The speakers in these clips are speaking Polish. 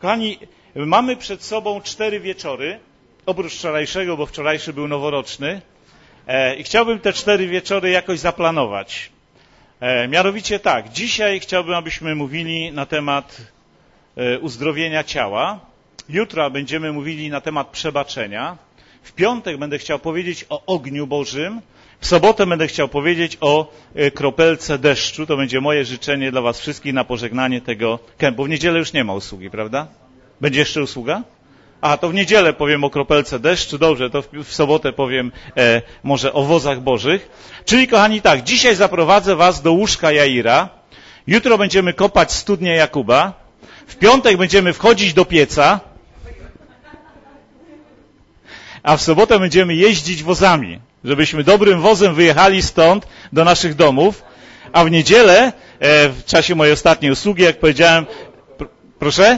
Kochani, mamy przed sobą 4 wieczory, oprócz wczorajszego, bo wczorajszy był noworoczny. I chciałbym te 4 wieczory jakoś zaplanować. Mianowicie tak, dzisiaj chciałbym, abyśmy mówili na temat uzdrowienia ciała. Jutro będziemy mówili na temat przebaczenia. W piątek będę chciał powiedzieć o ogniu Bożym. W sobotę będę chciał powiedzieć o kropelce deszczu. To będzie moje życzenie dla was wszystkich na pożegnanie tego kempu. W niedzielę już nie ma usługi, prawda? Będzie jeszcze usługa? A, to w niedzielę powiem o kropelce deszczu. Dobrze, to w sobotę powiem może o wozach bożych. Czyli, kochani, tak, dzisiaj zaprowadzę was do łóżka Jaira. Jutro będziemy kopać studnię Jakuba. W piątek będziemy wchodzić do pieca. A w sobotę będziemy jeździć wozami, żebyśmy dobrym wozem wyjechali stąd do naszych domów. A w niedzielę, w czasie mojej ostatniej usługi, jak powiedziałem... Proszę?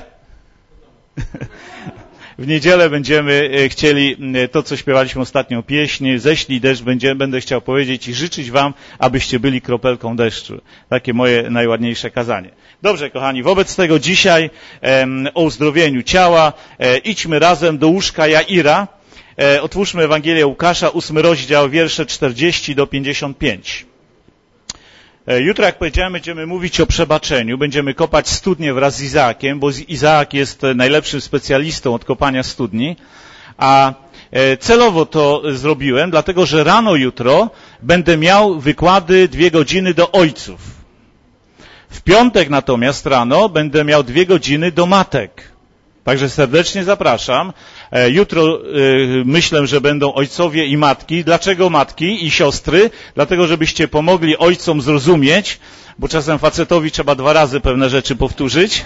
W niedzielę będziemy chcieli to, co śpiewaliśmy ostatnią pieśń, ześlij deszcz, będę chciał powiedzieć i życzyć wam, abyście byli kropelką deszczu. Takie moje najładniejsze kazanie. Dobrze, kochani, wobec tego dzisiaj o uzdrowieniu ciała idźmy razem do łóżka Jaira. Otwórzmy Ewangelię Łukasza, 8 rozdział, wiersze 40 do 55. Jutro, jak powiedziałem, będziemy mówić o przebaczeniu. Będziemy kopać studnię wraz z Izaakiem, bo Izaak jest najlepszym specjalistą od kopania studni. A celowo to zrobiłem, dlatego że rano jutro będę miał wykłady 2 godziny do ojców. W piątek natomiast rano będę miał 2 godziny do matek. Także serdecznie zapraszam. Jutro myślę, że będą ojcowie i matki. Dlaczego matki i siostry? Dlatego, żebyście pomogli ojcom zrozumieć, bo czasem facetowi trzeba 2 razy pewne rzeczy powtórzyć.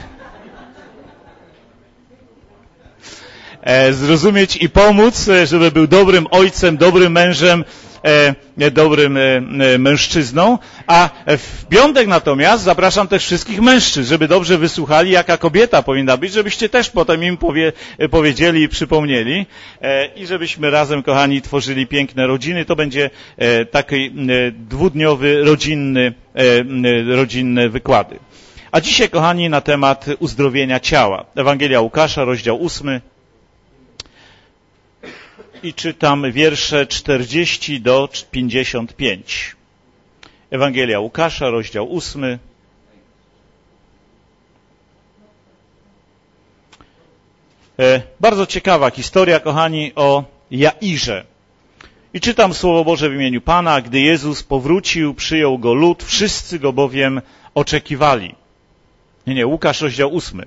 Zrozumieć i pomóc, żeby był dobrym ojcem, dobrym mężem, dobrym mężczyzną. A w piątek natomiast zapraszam też wszystkich mężczyzn, żeby dobrze wysłuchali, jaka kobieta powinna być, żebyście też potem im powiedzieli i przypomnieli i żebyśmy razem, kochani, tworzyli piękne rodziny. To będzie taki 2-dniowy rodzinne wykłady. A dzisiaj, kochani, na temat uzdrowienia ciała. Ewangelia Łukasza, rozdział 8. I czytam wiersze 40 do 55. Ewangelia Łukasza, rozdział 8. Bardzo ciekawa historia, kochani, o Jairze. I czytam Słowo Boże w imieniu Pana. Gdy Jezus powrócił, przyjął go lud, wszyscy go bowiem oczekiwali. Łukasz, rozdział 8.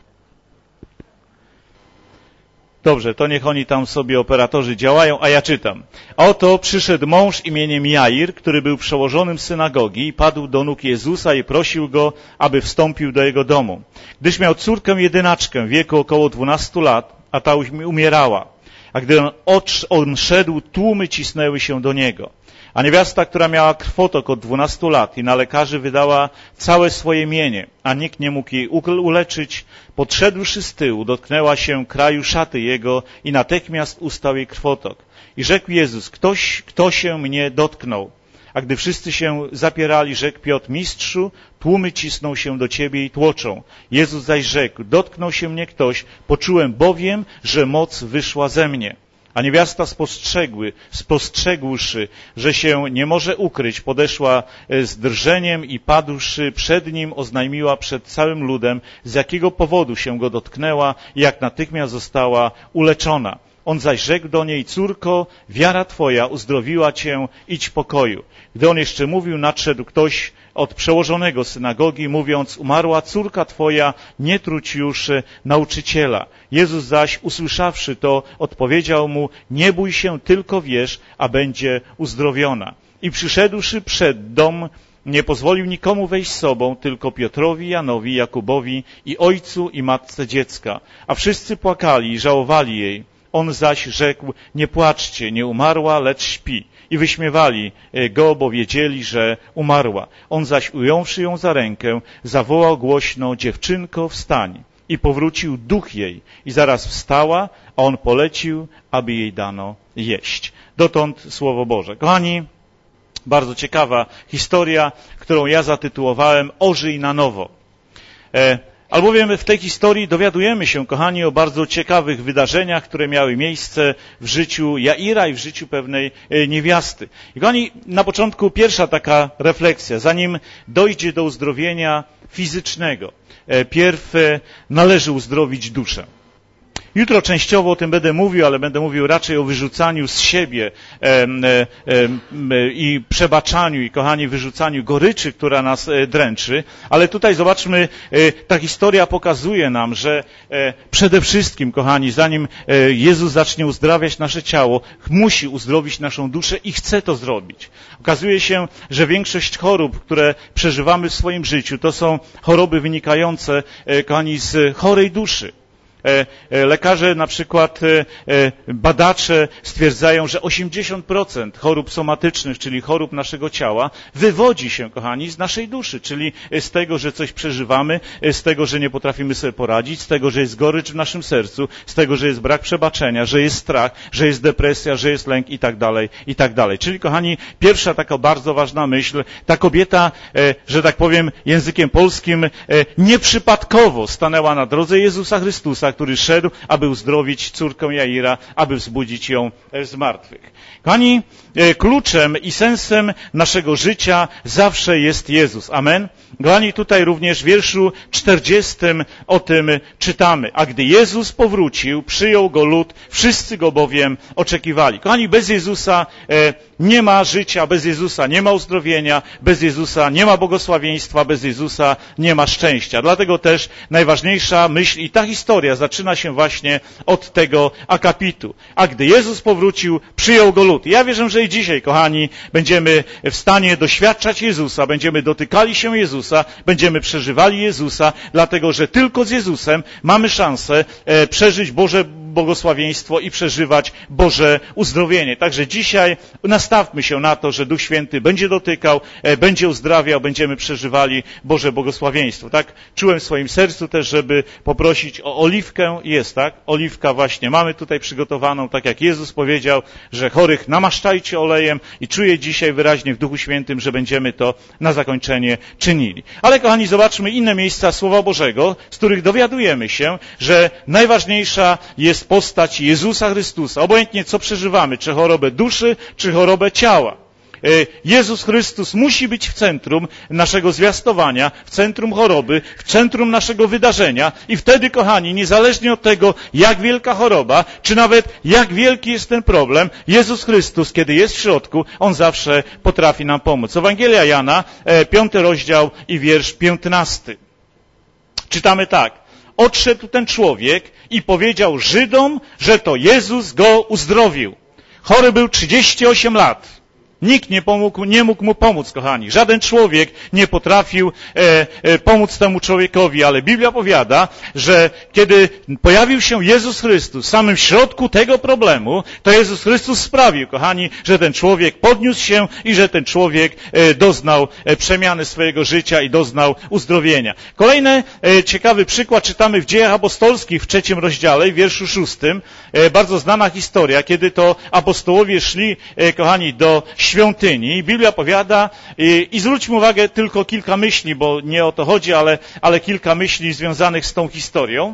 Dobrze, to niech oni tam sobie operatorzy działają, a ja czytam. A oto przyszedł mąż imieniem Jair, który był przełożonym synagogi i padł do nóg Jezusa i prosił go, aby wstąpił do jego domu. Gdyż miał córkę jedynaczkę w wieku około 12 lat, a ta umierała. A gdy on szedł, tłumy cisnęły się do niego. A niewiasta, która miała krwotok od 12 lat i na lekarzy wydała całe swoje mienie, a nikt nie mógł jej uleczyć, podszedłszy z tyłu, dotknęła się kraju szaty jego i natychmiast ustał jej krwotok. I rzekł Jezus, kto się mnie dotknął? A gdy wszyscy się zapierali, rzekł Piotr, mistrzu, tłumy cisną się do ciebie i tłoczą. Jezus zaś rzekł, dotknął się mnie ktoś, poczułem bowiem, że moc wyszła ze mnie. A niewiasta spostrzegłszy, że się nie może ukryć, podeszła z drżeniem i padłszy przed nim, oznajmiła przed całym ludem, z jakiego powodu się go dotknęła i jak natychmiast została uleczona. On zaś rzekł do niej, córko, wiara twoja uzdrowiła cię, idź w pokoju. Gdy on jeszcze mówił, nadszedł ktoś od przełożonego synagogi, mówiąc, umarła córka twoja, nie truć już nauczyciela. Jezus zaś, usłyszawszy to, odpowiedział mu, nie bój się, tylko wierz, a będzie uzdrowiona. I przyszedłszy przed dom, nie pozwolił nikomu wejść z sobą, tylko Piotrowi, Janowi, Jakubowi i ojcu i matce dziecka. A wszyscy płakali i żałowali jej. On zaś rzekł, nie płaczcie, nie umarła, lecz śpi. I wyśmiewali go, bo wiedzieli, że umarła. On zaś, ująwszy ją za rękę, zawołał głośno, dziewczynko, wstań. I powrócił duch jej. I zaraz wstała, a on polecił, aby jej dano jeść. Dotąd Słowo Boże. Kochani, bardzo ciekawa historia, którą ja zatytułowałem Ożyj na nowo. Albowiem w tej historii dowiadujemy się, kochani, o bardzo ciekawych wydarzeniach, które miały miejsce w życiu Jaira i w życiu pewnej niewiasty. I kochani, na początku pierwsza taka refleksja, zanim dojdzie do uzdrowienia fizycznego, pierw należy uzdrowić duszę. Jutro częściowo o tym będę mówił, ale będę mówił raczej o wyrzucaniu z siebie i przebaczaniu i, kochani, wyrzucaniu goryczy, która nas dręczy. Ale tutaj zobaczmy, ta historia pokazuje nam, że przede wszystkim, kochani, zanim Jezus zacznie uzdrawiać nasze ciało, musi uzdrowić naszą duszę i chce to zrobić. Okazuje się, że większość chorób, które przeżywamy w swoim życiu, to są choroby wynikające, kochani, z chorej duszy. Lekarze, na przykład badacze stwierdzają, że 80% chorób somatycznych, czyli chorób naszego ciała, wywodzi się, kochani, z naszej duszy, czyli z tego, że coś przeżywamy, z tego, że nie potrafimy sobie poradzić, z tego, że jest gorycz w naszym sercu, z tego, że jest brak przebaczenia, że jest strach, że jest depresja, że jest lęk i tak dalej, i tak dalej. Czyli, kochani, pierwsza taka bardzo ważna myśl, ta kobieta, że tak powiem językiem polskim, nieprzypadkowo stanęła na drodze Jezusa Chrystusa, który szedł, aby uzdrowić córkę Jaira, aby wzbudzić ją z martwych. Kochani, kluczem i sensem naszego życia zawsze jest Jezus. Amen? Kochani, tutaj również w wierszu 40 o tym czytamy. A gdy Jezus powrócił, przyjął go lud, wszyscy go bowiem oczekiwali. Kochani, bez Jezusa nie ma życia, bez Jezusa nie ma uzdrowienia, bez Jezusa nie ma błogosławieństwa, bez Jezusa nie ma szczęścia. Dlatego też najważniejsza myśl i ta historia zaczyna się właśnie od tego akapitu. A gdy Jezus powrócił, przyjął go lud. Ja wierzę, że i dzisiaj, kochani, będziemy w stanie doświadczać Jezusa, będziemy dotykali się Jezusa, będziemy przeżywali Jezusa, dlatego że tylko z Jezusem mamy szansę przeżyć Boże błogosławieństwo i przeżywać Boże uzdrowienie. Także dzisiaj nastawmy się na to, że Duch Święty będzie dotykał, będzie uzdrawiał, będziemy przeżywali Boże błogosławieństwo. Tak czułem w swoim sercu też, żeby poprosić o oliwkę. Jest, tak? Oliwka właśnie mamy tutaj przygotowaną, tak jak Jezus powiedział, że chorych namaszczajcie olejem i czuję dzisiaj wyraźnie w Duchu Świętym, że będziemy to na zakończenie czynili. Ale, kochani, zobaczmy inne miejsca Słowa Bożego, z których dowiadujemy się, że najważniejsza jest postać Jezusa Chrystusa. Obojętnie co przeżywamy, czy chorobę duszy, czy chorobę ciała. Jezus Chrystus musi być w centrum naszego zwiastowania, w centrum choroby, w centrum naszego wydarzenia i wtedy, kochani, niezależnie od tego, jak wielka choroba, czy nawet jak wielki jest ten problem, Jezus Chrystus, kiedy jest w środku, On zawsze potrafi nam pomóc. Ewangelia Jana, 5 rozdział i wiersz 15. Czytamy tak. Odszedł ten człowiek i powiedział Żydom, że to Jezus go uzdrowił. Chory był 38 lat. Nikt nie mógł mu pomóc, kochani. Żaden człowiek nie potrafił pomóc temu człowiekowi, ale Biblia powiada, że kiedy pojawił się Jezus Chrystus w samym środku tego problemu, to Jezus Chrystus sprawił, kochani, że ten człowiek podniósł się i że ten człowiek doznał przemiany swojego życia i doznał uzdrowienia. Kolejny ciekawy przykład czytamy w Dziejach Apostolskich w 3 rozdziale, w wierszu 6. Bardzo znana historia, kiedy to apostołowie szli, kochani, do świątyni. I Biblia powiada, i zwróćmy uwagę tylko kilka myśli, bo nie o to chodzi, ale kilka myśli związanych z tą historią.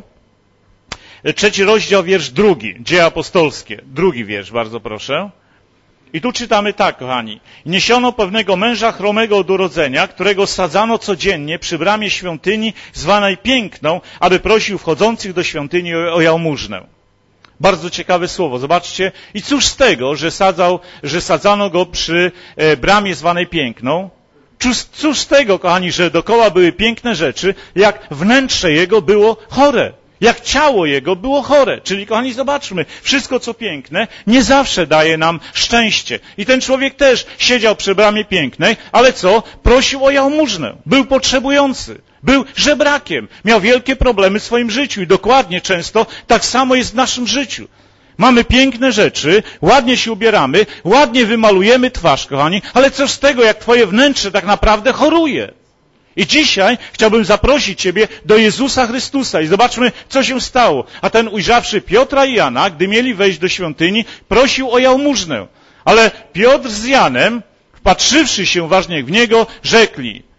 3 rozdział, wiersz 2, Dzieje Apostolskie, 2 wiersz, bardzo proszę. I tu czytamy tak, kochani. Niesiono pewnego męża chromego od urodzenia, którego sadzano codziennie przy bramie świątyni, zwanej Piękną, aby prosił wchodzących do świątyni o jałmużnę. Bardzo ciekawe słowo. Zobaczcie. I cóż z tego, że sadzano go przy bramie zwanej Piękną? Cóż z tego, kochani, że dookoła były piękne rzeczy, jak wnętrze jego było chore. Jak ciało jego było chore. Czyli, kochani, zobaczmy, wszystko co piękne nie zawsze daje nam szczęście. I ten człowiek też siedział przy bramie Pięknej, ale co? Prosił o jałmużnę. Był potrzebujący. Był żebrakiem. Miał wielkie problemy w swoim życiu. I dokładnie często tak samo jest w naszym życiu. Mamy piękne rzeczy, ładnie się ubieramy, ładnie wymalujemy twarz, kochani, ale co z tego, jak twoje wnętrze tak naprawdę choruje? I dzisiaj chciałbym zaprosić Ciebie do Jezusa Chrystusa i zobaczmy, co się stało. A ten, ujrzawszy Piotra i Jana, gdy mieli wejść do świątyni, prosił o jałmużnę. Ale Piotr z Janem, wpatrzywszy się uważnie w niego, rzekli: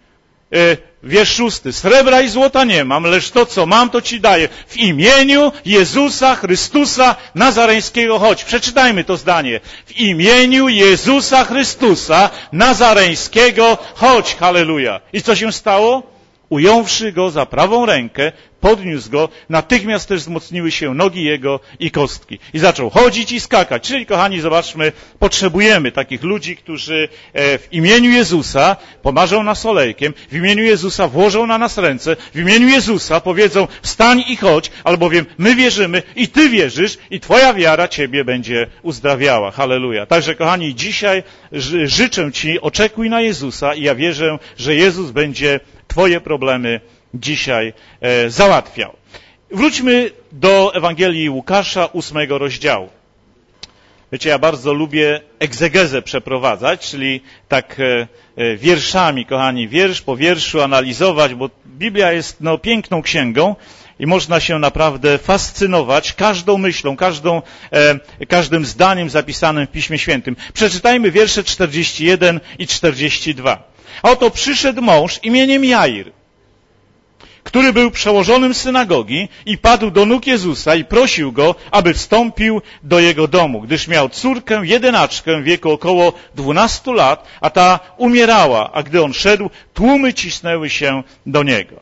Wiersz 6. Srebra i złota nie mam, lecz to, co mam, to ci daję. W imieniu Jezusa Chrystusa Nazareńskiego chodź. Przeczytajmy to zdanie. W imieniu Jezusa Chrystusa Nazareńskiego chodź. Halleluja. I co się stało? Ująwszy go za prawą rękę, podniósł go, natychmiast też wzmocniły się nogi jego i kostki. I zaczął chodzić i skakać. Czyli, kochani, zobaczmy, potrzebujemy takich ludzi, którzy w imieniu Jezusa pomarzą nas olejkiem, w imieniu Jezusa włożą na nas ręce, w imieniu Jezusa powiedzą wstań i chodź, albowiem my wierzymy i ty wierzysz i twoja wiara ciebie będzie uzdrawiała. Halleluja. Także, kochani, dzisiaj życzę ci, oczekuj na Jezusa i ja wierzę, że Jezus będzie twoje problemy dzisiaj załatwiał. Wróćmy do Ewangelii Łukasza, 8 rozdziału. Wiecie, ja bardzo lubię egzegezę przeprowadzać, czyli tak wierszami, kochani, wiersz po wierszu analizować, bo Biblia jest piękną księgą i można się naprawdę fascynować każdą myślą, każdym zdaniem zapisanym w Piśmie Świętym. Przeczytajmy wiersze 41 i 42. A oto przyszedł mąż imieniem Jair, który był przełożonym synagogi i padł do nóg Jezusa i prosił go, aby wstąpił do jego domu, gdyż miał córkę jedynaczkę w wieku około 12 lat, a ta umierała, a gdy on szedł, tłumy cisnęły się do niego.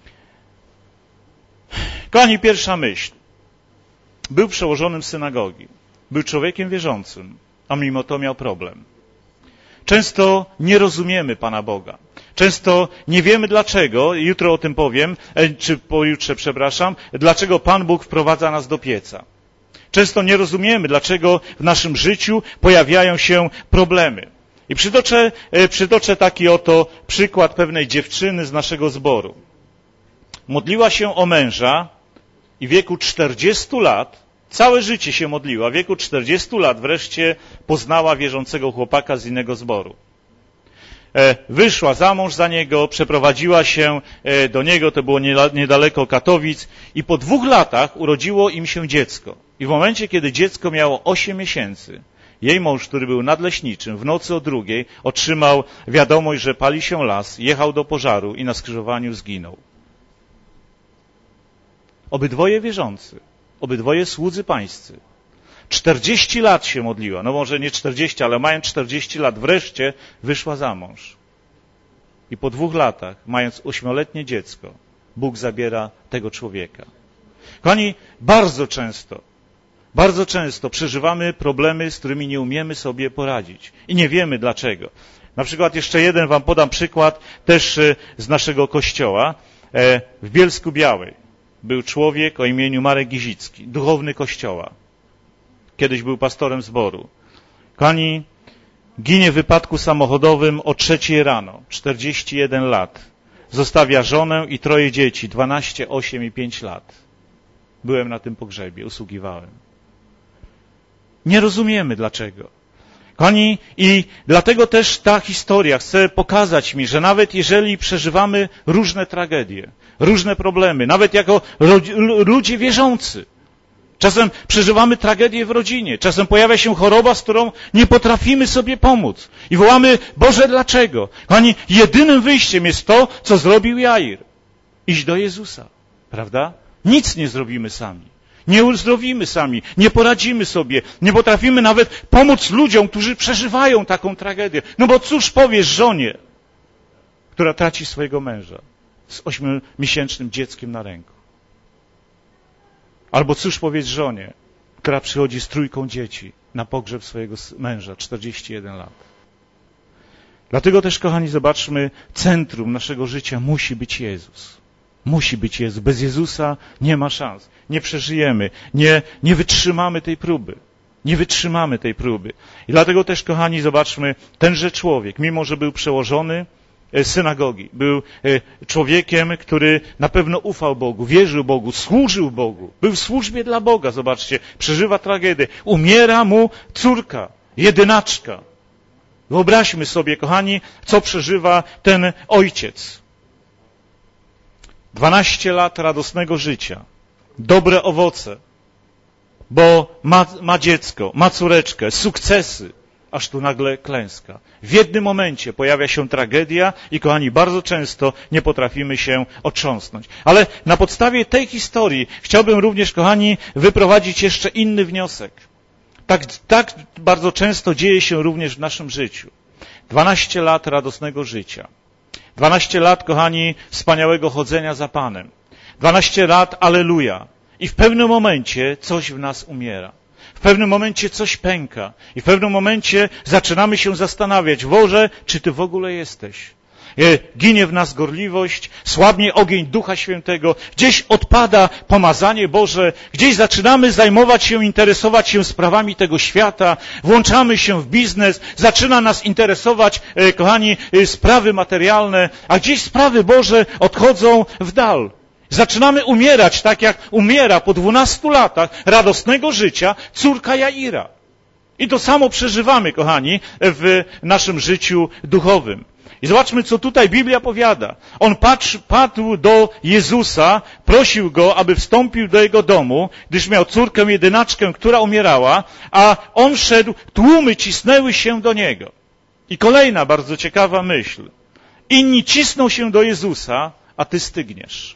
Kochani, pierwsza myśl. Był przełożonym synagogi, był człowiekiem wierzącym, a mimo to miał problem. Często nie rozumiemy Pana Boga. Często nie wiemy dlaczego, jutro o tym powiem, czy pojutrze, przepraszam, dlaczego Pan Bóg wprowadza nas do pieca. Często nie rozumiemy, dlaczego w naszym życiu pojawiają się problemy. I przytoczę taki oto przykład pewnej dziewczyny z naszego zboru. Modliła się o męża i w wieku 40 lat, całe życie się modliła, w wieku 40 lat wreszcie poznała wierzącego chłopaka z innego zboru. Wyszła za mąż za niego, przeprowadziła się do niego, to było niedaleko Katowic i po 2 latach urodziło im się dziecko. I w momencie, kiedy dziecko miało 8 miesięcy, jej mąż, który był nadleśniczym, w nocy o 2 otrzymał wiadomość, że pali się las, jechał do pożaru i na skrzyżowaniu zginął. Obydwoje wierzący, obydwoje słudzy pańscy. 40 lat się modliła, no może nie 40, ale mając 40 lat wreszcie wyszła za mąż. I po 2 latach, mając 8-letnie dziecko, Bóg zabiera tego człowieka. Kochani, bardzo często przeżywamy problemy, z którymi nie umiemy sobie poradzić i nie wiemy dlaczego. Na przykład jeszcze jeden wam podam przykład też z naszego kościoła. W Bielsku Białej był człowiek o imieniu Marek Gizicki, duchowny kościoła. Kiedyś był pastorem zboru. Kochani, ginie w wypadku samochodowym o 3 rano, 41 lat. Zostawia żonę i 3 dzieci, 12, 8 i 5 lat. Byłem na tym pogrzebie, usługiwałem. Nie rozumiemy dlaczego. Kochani, i dlatego też ta historia chce pokazać mi, że nawet jeżeli przeżywamy różne tragedie, różne problemy, nawet jako ludzie wierzący, czasem przeżywamy tragedię w rodzinie, czasem pojawia się choroba, z którą nie potrafimy sobie pomóc. I wołamy, Boże, dlaczego? Kochani, jedynym wyjściem jest to, co zrobił Jair. Iść do Jezusa, prawda? Nic nie zrobimy sami. Nie uzdrowimy sami, nie poradzimy sobie, nie potrafimy nawet pomóc ludziom, którzy przeżywają taką tragedię. No bo cóż powiesz żonie, która traci swojego męża z 8-miesięcznym dzieckiem na ręku? Albo cóż powiesz żonie, która przychodzi z 3 dzieci na pogrzeb swojego męża, 41 lat. Dlatego też, kochani, zobaczmy, centrum naszego życia musi być Jezus. Musi być Jezus. Bez Jezusa nie ma szans. Nie przeżyjemy. Nie wytrzymamy tej próby. Nie wytrzymamy tej próby. I dlatego też, kochani, zobaczmy, tenże człowiek, mimo że był przełożony synagogi, był człowiekiem, który na pewno ufał Bogu, wierzył Bogu, służył Bogu, był w służbie dla Boga, zobaczcie, przeżywa tragedię. Umiera mu córka, jedynaczka. Wyobraźmy sobie, kochani, co przeżywa ten ojciec. 12 lat radosnego życia, dobre owoce, bo ma dziecko, ma córeczkę, sukcesy, aż tu nagle klęska. W jednym momencie pojawia się tragedia i, kochani, bardzo często nie potrafimy się otrząsnąć. Ale na podstawie tej historii chciałbym również, kochani, wyprowadzić jeszcze inny wniosek. Tak bardzo często dzieje się również w naszym życiu. 12 lat radosnego życia. 12 lat, kochani, wspaniałego chodzenia za Panem. 12 lat, alleluja. I w pewnym momencie coś w nas umiera. W pewnym momencie coś pęka. I w pewnym momencie zaczynamy się zastanawiać, Boże, czy Ty w ogóle jesteś? Ginie w nas gorliwość, słabnie ogień Ducha Świętego, gdzieś odpada pomazanie Boże, gdzieś zaczynamy zajmować się, interesować się sprawami tego świata, włączamy się w biznes, zaczyna nas interesować, kochani, sprawy materialne, a gdzieś sprawy Boże odchodzą w dal. Zaczynamy umierać tak, jak umiera po 12 latach radosnego życia córka Jaira. I to samo przeżywamy, kochani, w naszym życiu duchowym. I zobaczmy, co tutaj Biblia powiada. On padł do Jezusa, prosił Go, aby wstąpił do jego domu, gdyż miał córkę jedynaczkę, która umierała, a on szedł, tłumy cisnęły się do Niego. I kolejna bardzo ciekawa myśl. Inni cisną się do Jezusa, a Ty stygniesz.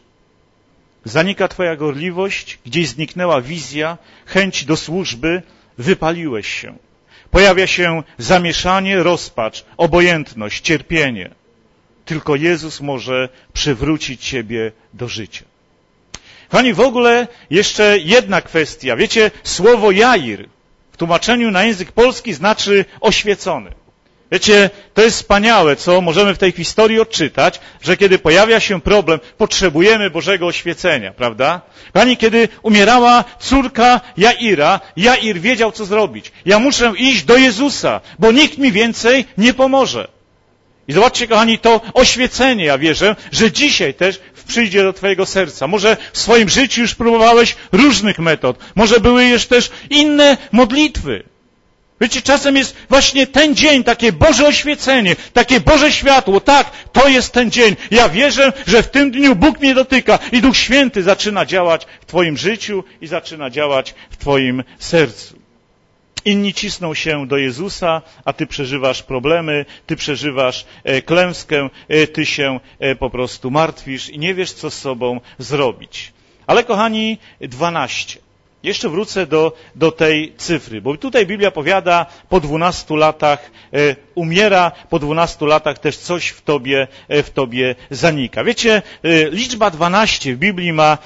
Zanika Twoja gorliwość, gdzieś zniknęła wizja, chęć do służby, wypaliłeś się. Pojawia się zamieszanie, rozpacz, obojętność, cierpienie. Tylko Jezus może przywrócić Ciebie do życia. Kochani, w ogóle jeszcze jedna kwestia. Wiecie, słowo Jair w tłumaczeniu na język polski znaczy oświecony. Wiecie, to jest wspaniałe, co możemy w tej historii odczytać, że kiedy pojawia się problem, potrzebujemy Bożego oświecenia, prawda? Kochani, kiedy umierała córka Jaira, Jair wiedział, co zrobić. Ja muszę iść do Jezusa, bo nikt mi więcej nie pomoże. I zobaczcie, kochani, to oświecenie, ja wierzę, że dzisiaj też przyjdzie do Twojego serca. Może w swoim życiu już próbowałeś różnych metod. Może były jeszcze też inne modlitwy. Wiecie, czasem jest właśnie ten dzień, takie Boże oświecenie, takie Boże światło. Tak, to jest ten dzień. Ja wierzę, że w tym dniu Bóg mnie dotyka i Duch Święty zaczyna działać w Twoim życiu i zaczyna działać w Twoim sercu. Inni cisną się do Jezusa, a Ty przeżywasz problemy, Ty przeżywasz klęskę, Ty się po prostu martwisz i nie wiesz, co z sobą zrobić. Ale, kochani, 12. Jeszcze wrócę do tej cyfry, bo tutaj Biblia powiada, po 12 latach umiera, po 12 latach też coś w tobie zanika. Wiecie, liczba 12 w Biblii ma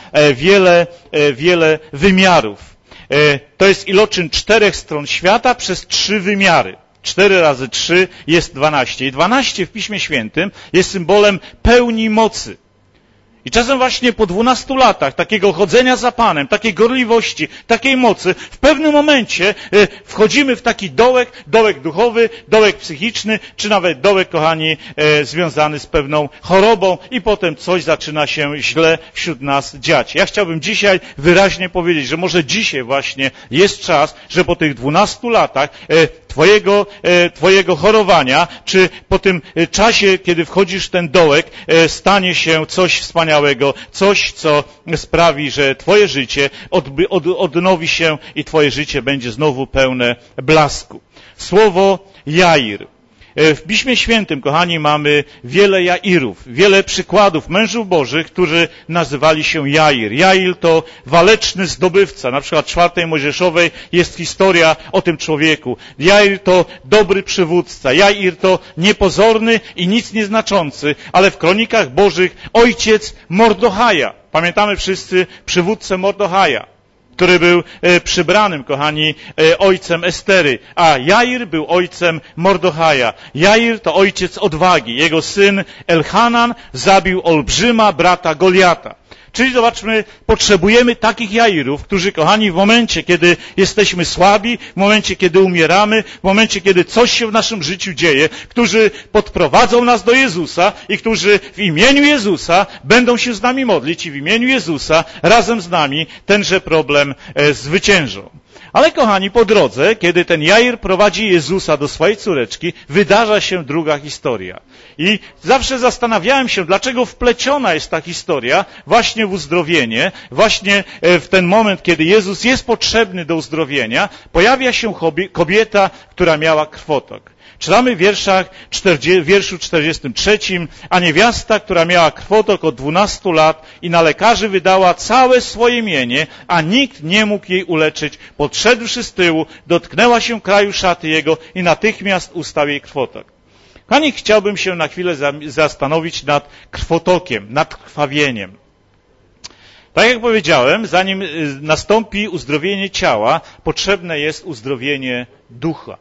wiele wymiarów. To jest iloczyn 4 stron świata przez 3 wymiary. 4 razy 3 jest 12. I 12 w Piśmie Świętym jest symbolem pełni mocy. I czasem właśnie po 12 latach takiego chodzenia za Panem, takiej gorliwości, takiej mocy, w pewnym momencie wchodzimy w taki dołek duchowy, dołek psychiczny, czy nawet dołek, kochani, związany z pewną chorobą i potem coś zaczyna się źle wśród nas dziać. Ja chciałbym dzisiaj wyraźnie powiedzieć, że może dzisiaj właśnie jest czas, że po tych 12 latach Twojego chorowania, czy po tym czasie, kiedy wchodzisz w ten dołek, stanie się coś wspaniałego, coś, co sprawi, że Twoje życie odnowi się i Twoje życie będzie znowu pełne blasku. Słowo Jair. W Piśmie Świętym, kochani, mamy wiele Jairów, wiele przykładów mężów bożych, którzy nazywali się Jair. Jair to waleczny zdobywca. Na przykład w 4 Mojżeszowej jest historia o tym człowieku. Jair to dobry przywódca. Jair to niepozorny i nic nieznaczący, ale w kronikach bożych ojciec Mordechaja. Pamiętamy wszyscy przywódcę Mordechaja, który był przybranym, kochani, ojcem Estery, a Jair był ojcem Mordechaja. Jair to ojciec odwagi. Jego syn Elchanan zabił olbrzyma brata Goliata. Czyli zobaczmy, potrzebujemy takich Jairów, którzy, kochani, w momencie, kiedy jesteśmy słabi, w momencie, kiedy umieramy, w momencie, kiedy coś się w naszym życiu dzieje, którzy podprowadzą nas do Jezusa i którzy w imieniu Jezusa będą się z nami modlić i w imieniu Jezusa razem z nami tenże problem zwyciężą. Ale kochani, po drodze, kiedy ten Jair prowadzi Jezusa do swojej córeczki, wydarza się druga historia. I zawsze zastanawiałem się, dlaczego wpleciona jest ta historia właśnie w uzdrowienie, właśnie w ten moment, kiedy Jezus jest potrzebny do uzdrowienia, pojawia się kobieta, która miała krwotok. Czytamy w wierszu 43, a niewiasta, która miała krwotok od 12 lat i na lekarzy wydała całe swoje mienie, a nikt nie mógł jej uleczyć, podszedłszy z tyłu, dotknęła się kraju szaty jego i natychmiast ustał jej krwotok. Kochani, chciałbym się na chwilę zastanowić nad krwotokiem, nad krwawieniem. Tak jak powiedziałem, zanim nastąpi uzdrowienie ciała, potrzebne jest uzdrowienie ducha.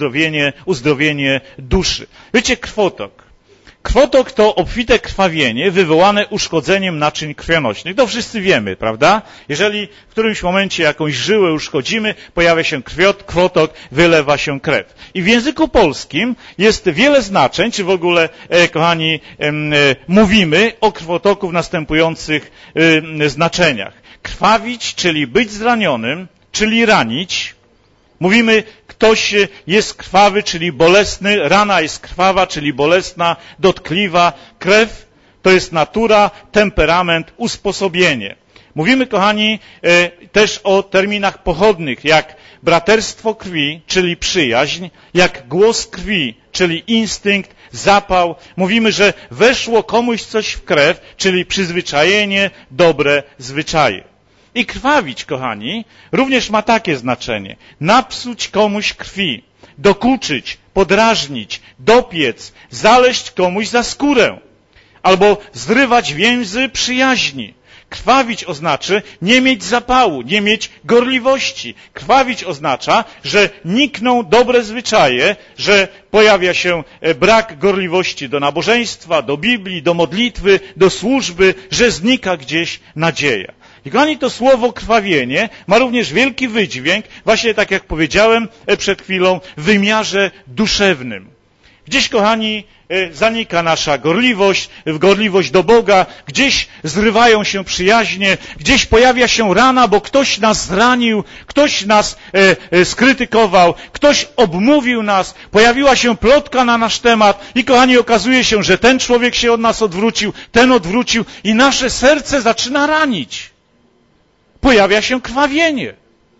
Uzdrowienie duszy. Wiecie, krwotok. Krwotok to obfite krwawienie wywołane uszkodzeniem naczyń krwionośnych. To wszyscy wiemy, prawda? Jeżeli w którymś momencie jakąś żyłę uszkodzimy, pojawia się krwotok, wylewa się krew. I w języku polskim jest wiele znaczeń, czy w ogóle, kochani, mówimy o krwotoku w następujących znaczeniach. Krwawić, czyli być zranionym, czyli ranić. Mówimy, ktoś jest krwawy, czyli bolesny, rana jest krwawa, czyli bolesna, dotkliwa, krew to jest natura, temperament, usposobienie. Mówimy, kochani, też o terminach pochodnych, jak braterstwo krwi, czyli przyjaźń, jak głos krwi, czyli instynkt, zapał. Mówimy, że weszło komuś coś w krew, czyli przyzwyczajenie, dobre zwyczaje. I krwawić, kochani, również ma takie znaczenie. Napsuć komuś krwi, dokuczyć, podrażnić, dopiec, zaleść komuś za skórę, albo zrywać więzy przyjaźni. Krwawić oznacza nie mieć zapału, nie mieć gorliwości. Krwawić oznacza, że nikną dobre zwyczaje, że pojawia się brak gorliwości do nabożeństwa, do Biblii, do modlitwy, do służby, że znika gdzieś nadzieja. I kochani, to słowo krwawienie ma również wielki wydźwięk, właśnie tak jak powiedziałem przed chwilą, w wymiarze duszewnym. Gdzieś, kochani, zanika nasza gorliwość do Boga, gdzieś zrywają się przyjaźnie, gdzieś pojawia się rana, bo ktoś nas zranił, ktoś nas skrytykował, ktoś obmówił nas, pojawiła się plotka na nasz temat i, kochani, okazuje się, że ten człowiek się od nas odwrócił, ten odwrócił i nasze serce zaczyna ranić. Pojawia się krwawienie.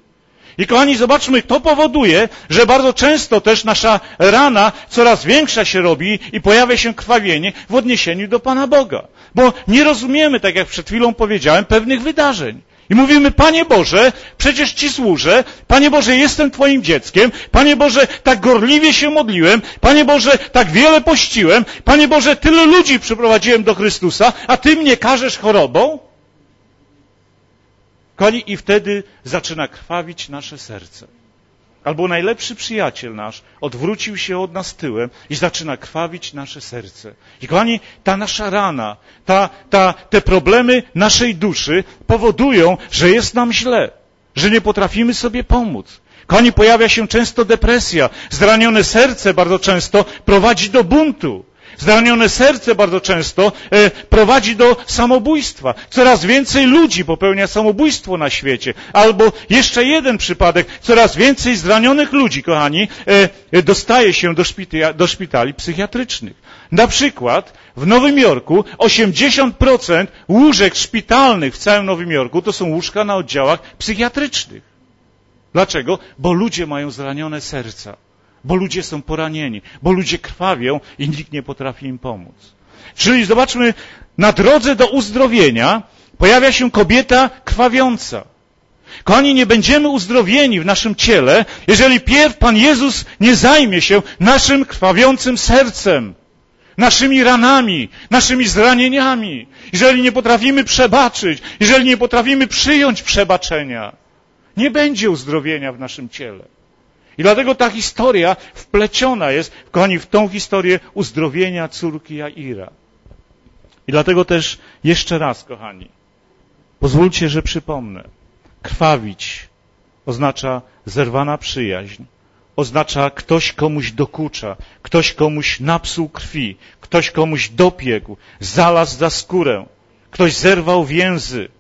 I kochani, zobaczmy, to powoduje, że bardzo często też nasza rana coraz większa się robi i pojawia się krwawienie w odniesieniu do Pana Boga. Bo nie rozumiemy, tak jak przed chwilą powiedziałem, pewnych wydarzeń. I mówimy, Panie Boże, przecież Ci służę, Panie Boże, jestem Twoim dzieckiem, Panie Boże, tak gorliwie się modliłem, Panie Boże, tak wiele pościłem, Panie Boże, tyle ludzi przyprowadziłem do Chrystusa, a Ty mnie karzesz chorobą? Kochani, i wtedy zaczyna krwawić nasze serce. Albo najlepszy przyjaciel nasz odwrócił się od nas tyłem i zaczyna krwawić nasze serce. I kochani, ta nasza rana, te problemy naszej duszy powodują, że jest nam źle, że nie potrafimy sobie pomóc. Kochani, pojawia się często depresja. Zranione serce bardzo często prowadzi do buntu. Zranione serce bardzo często prowadzi do samobójstwa. Coraz więcej ludzi popełnia samobójstwo na świecie. Albo jeszcze jeden przypadek, coraz więcej zranionych ludzi, kochani, dostaje się do szpitali psychiatrycznych. Na przykład w Nowym Jorku 80% łóżek szpitalnych w całym Nowym Jorku to są łóżka na oddziałach psychiatrycznych. Dlaczego? Bo ludzie mają zranione serca. Bo ludzie są poranieni, bo ludzie krwawią i nikt nie potrafi im pomóc. Czyli zobaczmy, na drodze do uzdrowienia pojawia się kobieta krwawiąca. Kochani, nie będziemy uzdrowieni w naszym ciele, jeżeli pierw Pan Jezus nie zajmie się naszym krwawiącym sercem, naszymi ranami, naszymi zranieniami. Jeżeli nie potrafimy przebaczyć, jeżeli nie potrafimy przyjąć przebaczenia, nie będzie uzdrowienia w naszym ciele. I dlatego ta historia wpleciona jest, kochani, w tą historię uzdrowienia córki Jaira. I dlatego też jeszcze raz, kochani, pozwólcie, że przypomnę. Krwawić oznacza zerwana przyjaźń. Oznacza ktoś komuś dokucza, ktoś komuś napsuł krwi, ktoś komuś dopiekł, zalazł za skórę, ktoś zerwał więzy.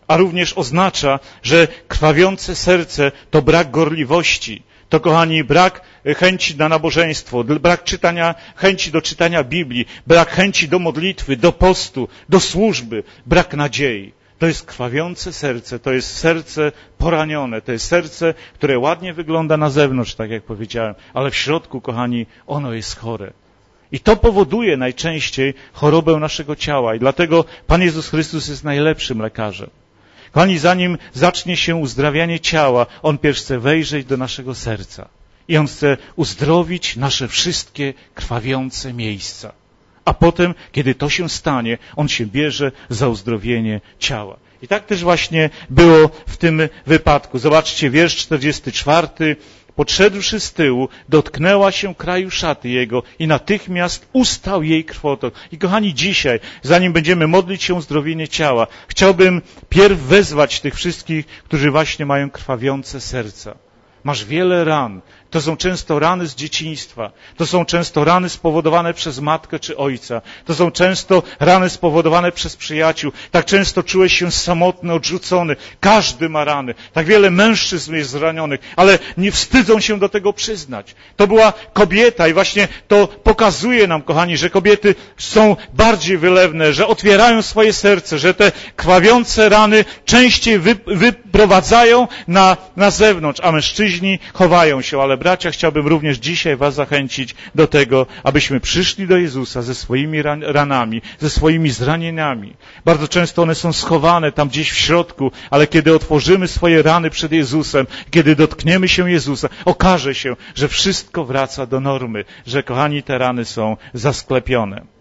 a również oznacza, że krwawiące serce to brak gorliwości, to, kochani, brak chęci na nabożeństwo, brak chęci do czytania Biblii, brak chęci do modlitwy, do postu, do służby, brak nadziei. To jest krwawiące serce, to jest serce poranione, to jest serce, które ładnie wygląda na zewnątrz, tak jak powiedziałem, ale w środku, kochani, ono jest chore. I to powoduje najczęściej chorobę naszego ciała i dlatego Pan Jezus Chrystus jest najlepszym lekarzem. Kochani, zanim zacznie się uzdrawianie ciała, On pierw chce wejrzeć do naszego serca i On chce uzdrowić nasze wszystkie krwawiące miejsca. A potem, kiedy to się stanie, On się bierze za uzdrowienie ciała. I tak też właśnie było w tym wypadku. Zobaczcie, wiersz 44. Podszedłszy z tyłu, dotknęła się kraju szaty jego i natychmiast ustał jej krwotok. I kochani, dzisiaj, zanim będziemy modlić się o uzdrowienie ciała, chciałbym pierw wezwać tych wszystkich, którzy właśnie mają krwawiące serca. Masz wiele ran. To są często rany z dzieciństwa. To są często rany spowodowane przez matkę czy ojca. To są często rany spowodowane przez przyjaciół. Tak często czułeś się samotny, odrzucony. Każdy ma rany. Tak wiele mężczyzn jest zranionych, ale nie wstydzą się do tego przyznać. To była kobieta i właśnie to pokazuje nam, kochani, że kobiety są bardziej wylewne, że otwierają swoje serce, że te krwawiące rany częściej wyprowadzają na zewnątrz, a mężczyźni chowają się. Ale bracia, chciałbym również dzisiaj was zachęcić do tego, abyśmy przyszli do Jezusa ze swoimi ranami, ze swoimi zranieniami. Bardzo często one są schowane tam gdzieś w środku, ale kiedy otworzymy swoje rany przed Jezusem, kiedy dotkniemy się Jezusa, okaże się, że wszystko wraca do normy, że, kochani, te rany są zasklepione.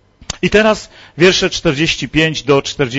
I teraz wiersze 45 do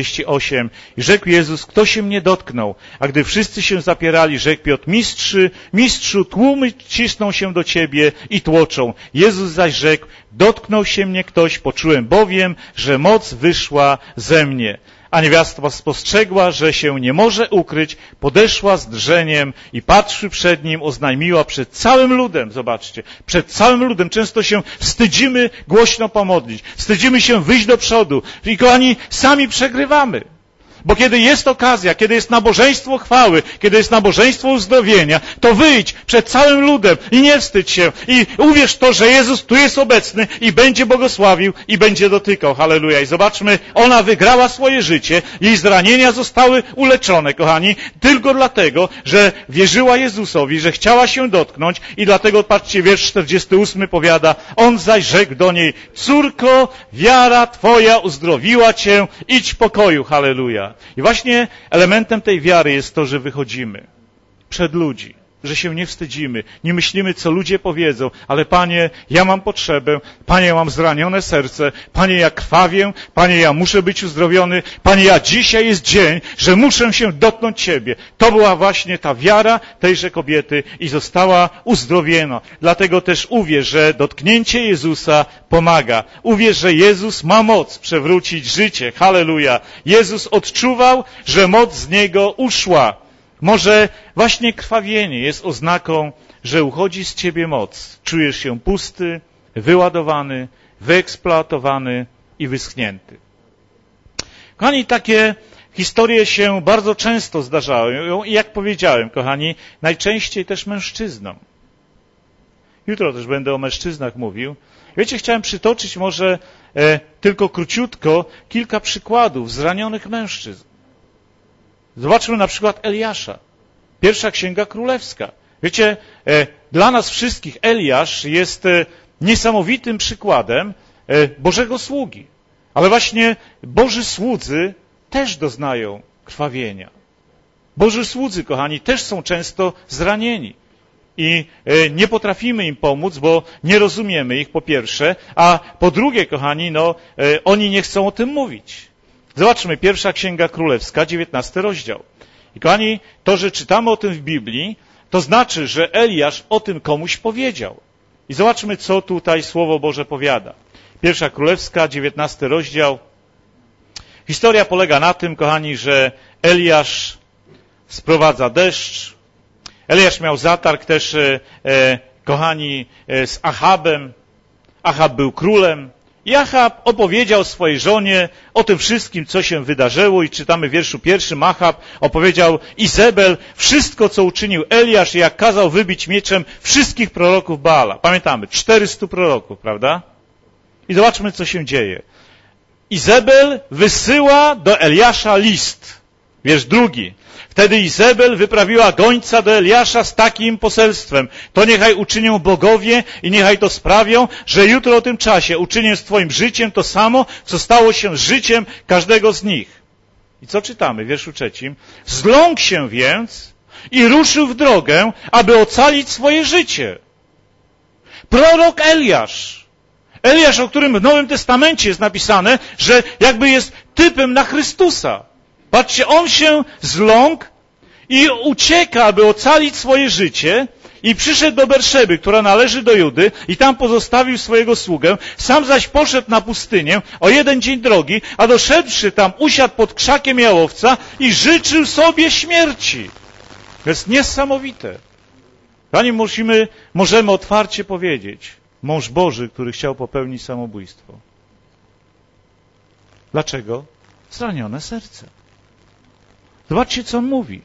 48. I rzekł Jezus, kto się mnie dotknął? A gdy wszyscy się zapierali, rzekł Piotr, mistrzu, tłumy cisną się do ciebie i tłoczą. Jezus zaś rzekł, dotknął się mnie ktoś, poczułem bowiem, że moc wyszła ze mnie. A niewiasta spostrzegła, że się nie może ukryć, podeszła z drżeniem i patrzy przed nim, oznajmiła przed całym ludem, zobaczcie, przed całym ludem. Często się wstydzimy głośno pomodlić, wstydzimy się wyjść do przodu i, kochani, sami przegrywamy. Bo kiedy jest okazja, kiedy jest nabożeństwo chwały, kiedy jest nabożeństwo uzdrowienia, to wyjdź przed całym ludem i nie wstydź się. I uwierz w to, że Jezus tu jest obecny i będzie błogosławił i będzie dotykał. Halleluja. I zobaczmy, ona wygrała swoje życie, jej zranienia zostały uleczone, kochani, tylko dlatego, że wierzyła Jezusowi, że chciała się dotknąć i dlatego, patrzcie, wiersz 48 powiada, on zaś rzekł do niej, córko, wiara twoja uzdrowiła cię, idź w pokoju. Halleluja. I właśnie elementem tej wiary jest to, że wychodzimy przed ludzi, że się nie wstydzimy, nie myślimy, co ludzie powiedzą, ale Panie, ja mam potrzebę, Panie, ja mam zranione serce, Panie, ja krwawię, Panie, ja muszę być uzdrowiony, Panie, ja dzisiaj jest dzień, że muszę się dotknąć Ciebie. To była właśnie ta wiara tejże kobiety i została uzdrowiona. Dlatego też uwierz, że dotknięcie Jezusa pomaga. Uwierz, że Jezus ma moc przewrócić życie. Halleluja. Jezus odczuwał, że moc z Niego uszła. Może właśnie krwawienie jest oznaką, że uchodzi z ciebie moc. Czujesz się pusty, wyładowany, wyeksploatowany i wyschnięty. Kochani, takie historie się bardzo często zdarzają i jak powiedziałem, kochani, najczęściej też mężczyznom. Jutro też będę o mężczyznach mówił. Wiecie, chciałem przytoczyć może tylko króciutko kilka przykładów zranionych mężczyzn. Zobaczmy na przykład Eliasza. Pierwsza Księga Królewska. Wiecie, dla nas wszystkich Eliasz jest niesamowitym przykładem Bożego sługi. Ale właśnie Boży słudzy też doznają krwawienia. Boży słudzy, kochani, też są często zranieni. I nie potrafimy im pomóc, bo nie rozumiemy ich, po pierwsze, a po drugie, kochani, oni nie chcą o tym mówić. Zobaczmy, pierwsza Księga Królewska, 19 rozdział. I kochani, to, że czytamy o tym w Biblii, to znaczy, że Eliasz o tym komuś powiedział. I zobaczmy, co tutaj Słowo Boże powiada. Pierwsza Królewska, 19 rozdział. Historia polega na tym, kochani, że Eliasz sprowadza deszcz. Eliasz miał zatarg też, kochani, z Achabem. Achab był królem. I Achab opowiedział swojej żonie o tym wszystkim, co się wydarzyło i czytamy w wierszu 1. Achab opowiedział Izebel wszystko, co uczynił Eliasz i jak kazał wybić mieczem wszystkich proroków Baala. Pamiętamy, 400 proroków, prawda? I zobaczmy, co się dzieje. Izebel wysyła do Eliasza list. Wiersz 2. Wtedy Izebel wyprawiła gońca do Eliasza z takim poselstwem. To niechaj uczynią bogowie i niechaj to sprawią, że jutro o tym czasie uczynię z twoim życiem to samo, co stało się z życiem każdego z nich. I co czytamy w wierszu 3? Zląkł się więc i ruszył w drogę, aby ocalić swoje życie. Prorok Eliasz. Eliasz, o którym w Nowym Testamencie jest napisane, że jakby jest typem na Chrystusa. Patrzcie, on się zląkł i ucieka, aby ocalić swoje życie i przyszedł do Berszeby, która należy do Judy i tam pozostawił swojego sługę. Sam zaś poszedł na pustynię o 1 dzień drogi, a doszedłszy tam usiadł pod krzakiem jałowca i życzył sobie śmierci. To jest niesamowite. Panie, możemy otwarcie powiedzieć, mąż Boży, który chciał popełnić samobójstwo. Dlaczego? Zranione serce. Zobaczcie, co on mówi.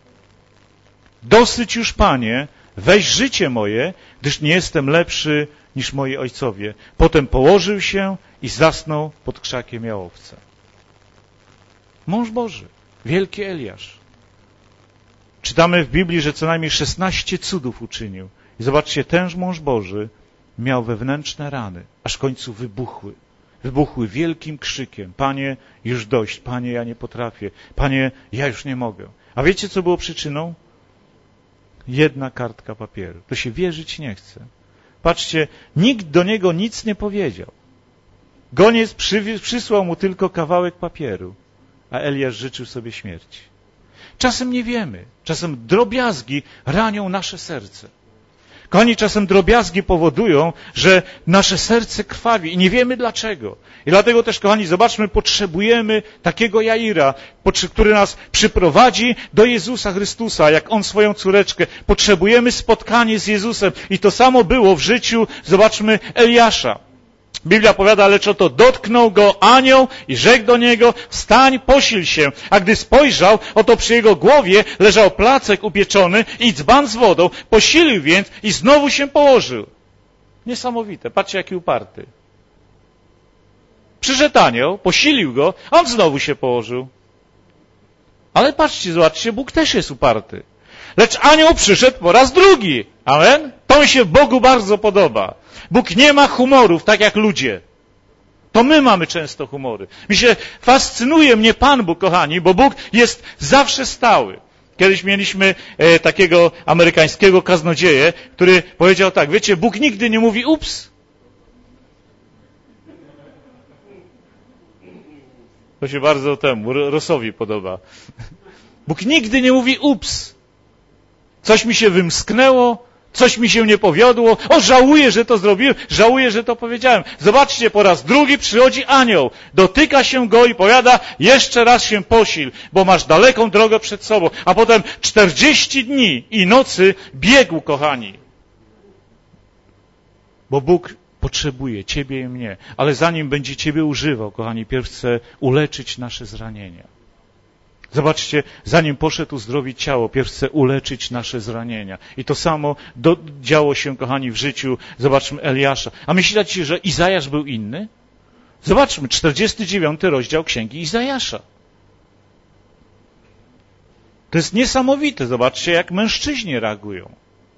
Dosyć już, Panie, weź życie moje, gdyż nie jestem lepszy niż moi ojcowie. Potem położył się i zasnął pod krzakiem jałowca. Mąż Boży, wielki Eliasz. Czytamy w Biblii, że co najmniej 16 cudów uczynił. I zobaczcie, tenż mąż Boży miał wewnętrzne rany, aż w końcu wybuchły. Wybuchły wielkim krzykiem. Panie, już dość. Panie, ja nie potrafię. Panie, ja już nie mogę. A wiecie, co było przyczyną? 1 kartka papieru. To się wierzyć nie chce. Patrzcie, nikt do niego nic nie powiedział. Goniec przysłał mu tylko kawałek papieru, a Eliasz życzył sobie śmierci. Czasem nie wiemy. Czasem drobiazgi ranią nasze serce. Kochani, czasem drobiazgi powodują, że nasze serce krwawi i nie wiemy dlaczego. I dlatego też, kochani, zobaczmy, potrzebujemy takiego Jaira, który nas przyprowadzi do Jezusa Chrystusa, jak On swoją córeczkę. Potrzebujemy spotkanie z Jezusem. I to samo było w życiu, zobaczmy, Eliasza. Biblia powiada, lecz oto dotknął go anioł i rzekł do niego, wstań, posil się. A gdy spojrzał, oto przy jego głowie leżał placek upieczony i dzban z wodą. Posilił więc i znowu się położył. Niesamowite. Patrzcie, jaki uparty. Przyszedł anioł, posilił go, a on znowu się położył. Ale patrzcie, zobaczcie, Bóg też jest uparty. Lecz anioł przyszedł po raz drugi. Amen? To mi się Bogu bardzo podoba. Bóg nie ma humorów, tak jak ludzie. To my mamy często humory. Fascynuje mnie Pan Bóg, kochani, bo Bóg jest zawsze stały. Kiedyś mieliśmy takiego amerykańskiego kaznodzieję, który powiedział tak, wiecie, Bóg nigdy nie mówi ups. To się bardzo temu, Rossowi podoba. Bóg nigdy nie mówi ups. Coś mi się wymsknęło, coś mi się nie powiodło, żałuję, że to zrobiłem, żałuję, że to powiedziałem. Zobaczcie, po raz drugi przychodzi anioł, dotyka się go i powiada, jeszcze raz się posil, bo masz daleką drogę przed sobą. A potem 40 dni i nocy biegł, kochani. Bo Bóg potrzebuje ciebie i mnie, ale zanim będzie ciebie używał, kochani, pierw chce uleczyć nasze zranienia. Zobaczcie, zanim poszedł uzdrowić ciało, pierw chce uleczyć nasze zranienia. I to samo działo się, kochani, w życiu, zobaczmy, Eliasza. A myślicie, że Izajasz był inny? Zobaczmy, 49 rozdział Księgi Izajasza. To jest niesamowite, zobaczcie, jak mężczyźni reagują.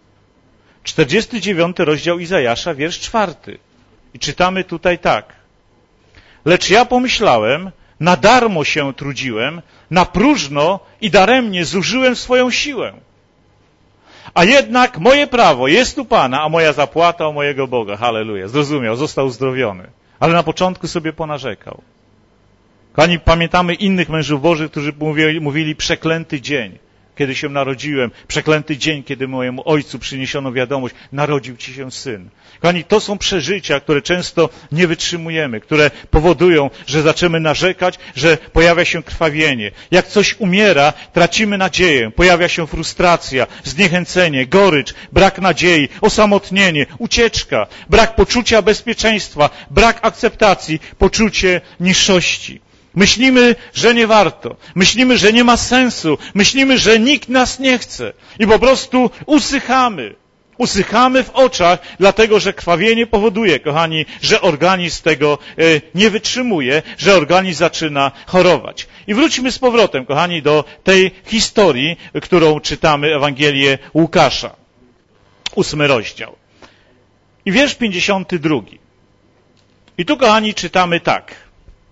49 rozdział Izajasza, wiersz 4. I czytamy tutaj tak. Lecz ja pomyślałem, na darmo się trudziłem, na próżno i daremnie zużyłem swoją siłę. A jednak moje prawo jest u Pana, a moja zapłata u mojego Boga. Halleluja. Zrozumiał, został uzdrowiony. Ale na początku sobie ponarzekał. Kochani, pamiętamy innych mężów Bożych, którzy mówili przeklęty dzień, kiedy się narodziłem, przeklęty dzień, kiedy mojemu ojcu przyniesiono wiadomość, narodził ci się syn. Kochani, to są przeżycia, które często nie wytrzymujemy, które powodują, że zaczynamy narzekać, że pojawia się krwawienie. Jak coś umiera, tracimy nadzieję, pojawia się frustracja, zniechęcenie, gorycz, brak nadziei, osamotnienie, ucieczka, brak poczucia bezpieczeństwa, brak akceptacji, poczucie niższości. Myślimy, że nie warto. Myślimy, że nie ma sensu. Myślimy, że nikt nas nie chce. I po prostu usychamy. Usychamy w oczach, dlatego że krwawienie powoduje, kochani, że organizm tego nie wytrzymuje, że organizm zaczyna chorować. I wróćmy z powrotem, kochani, do tej historii, którą czytamy, Ewangelię Łukasza. 8 rozdział. I wiersz 52. I tu, kochani, czytamy tak.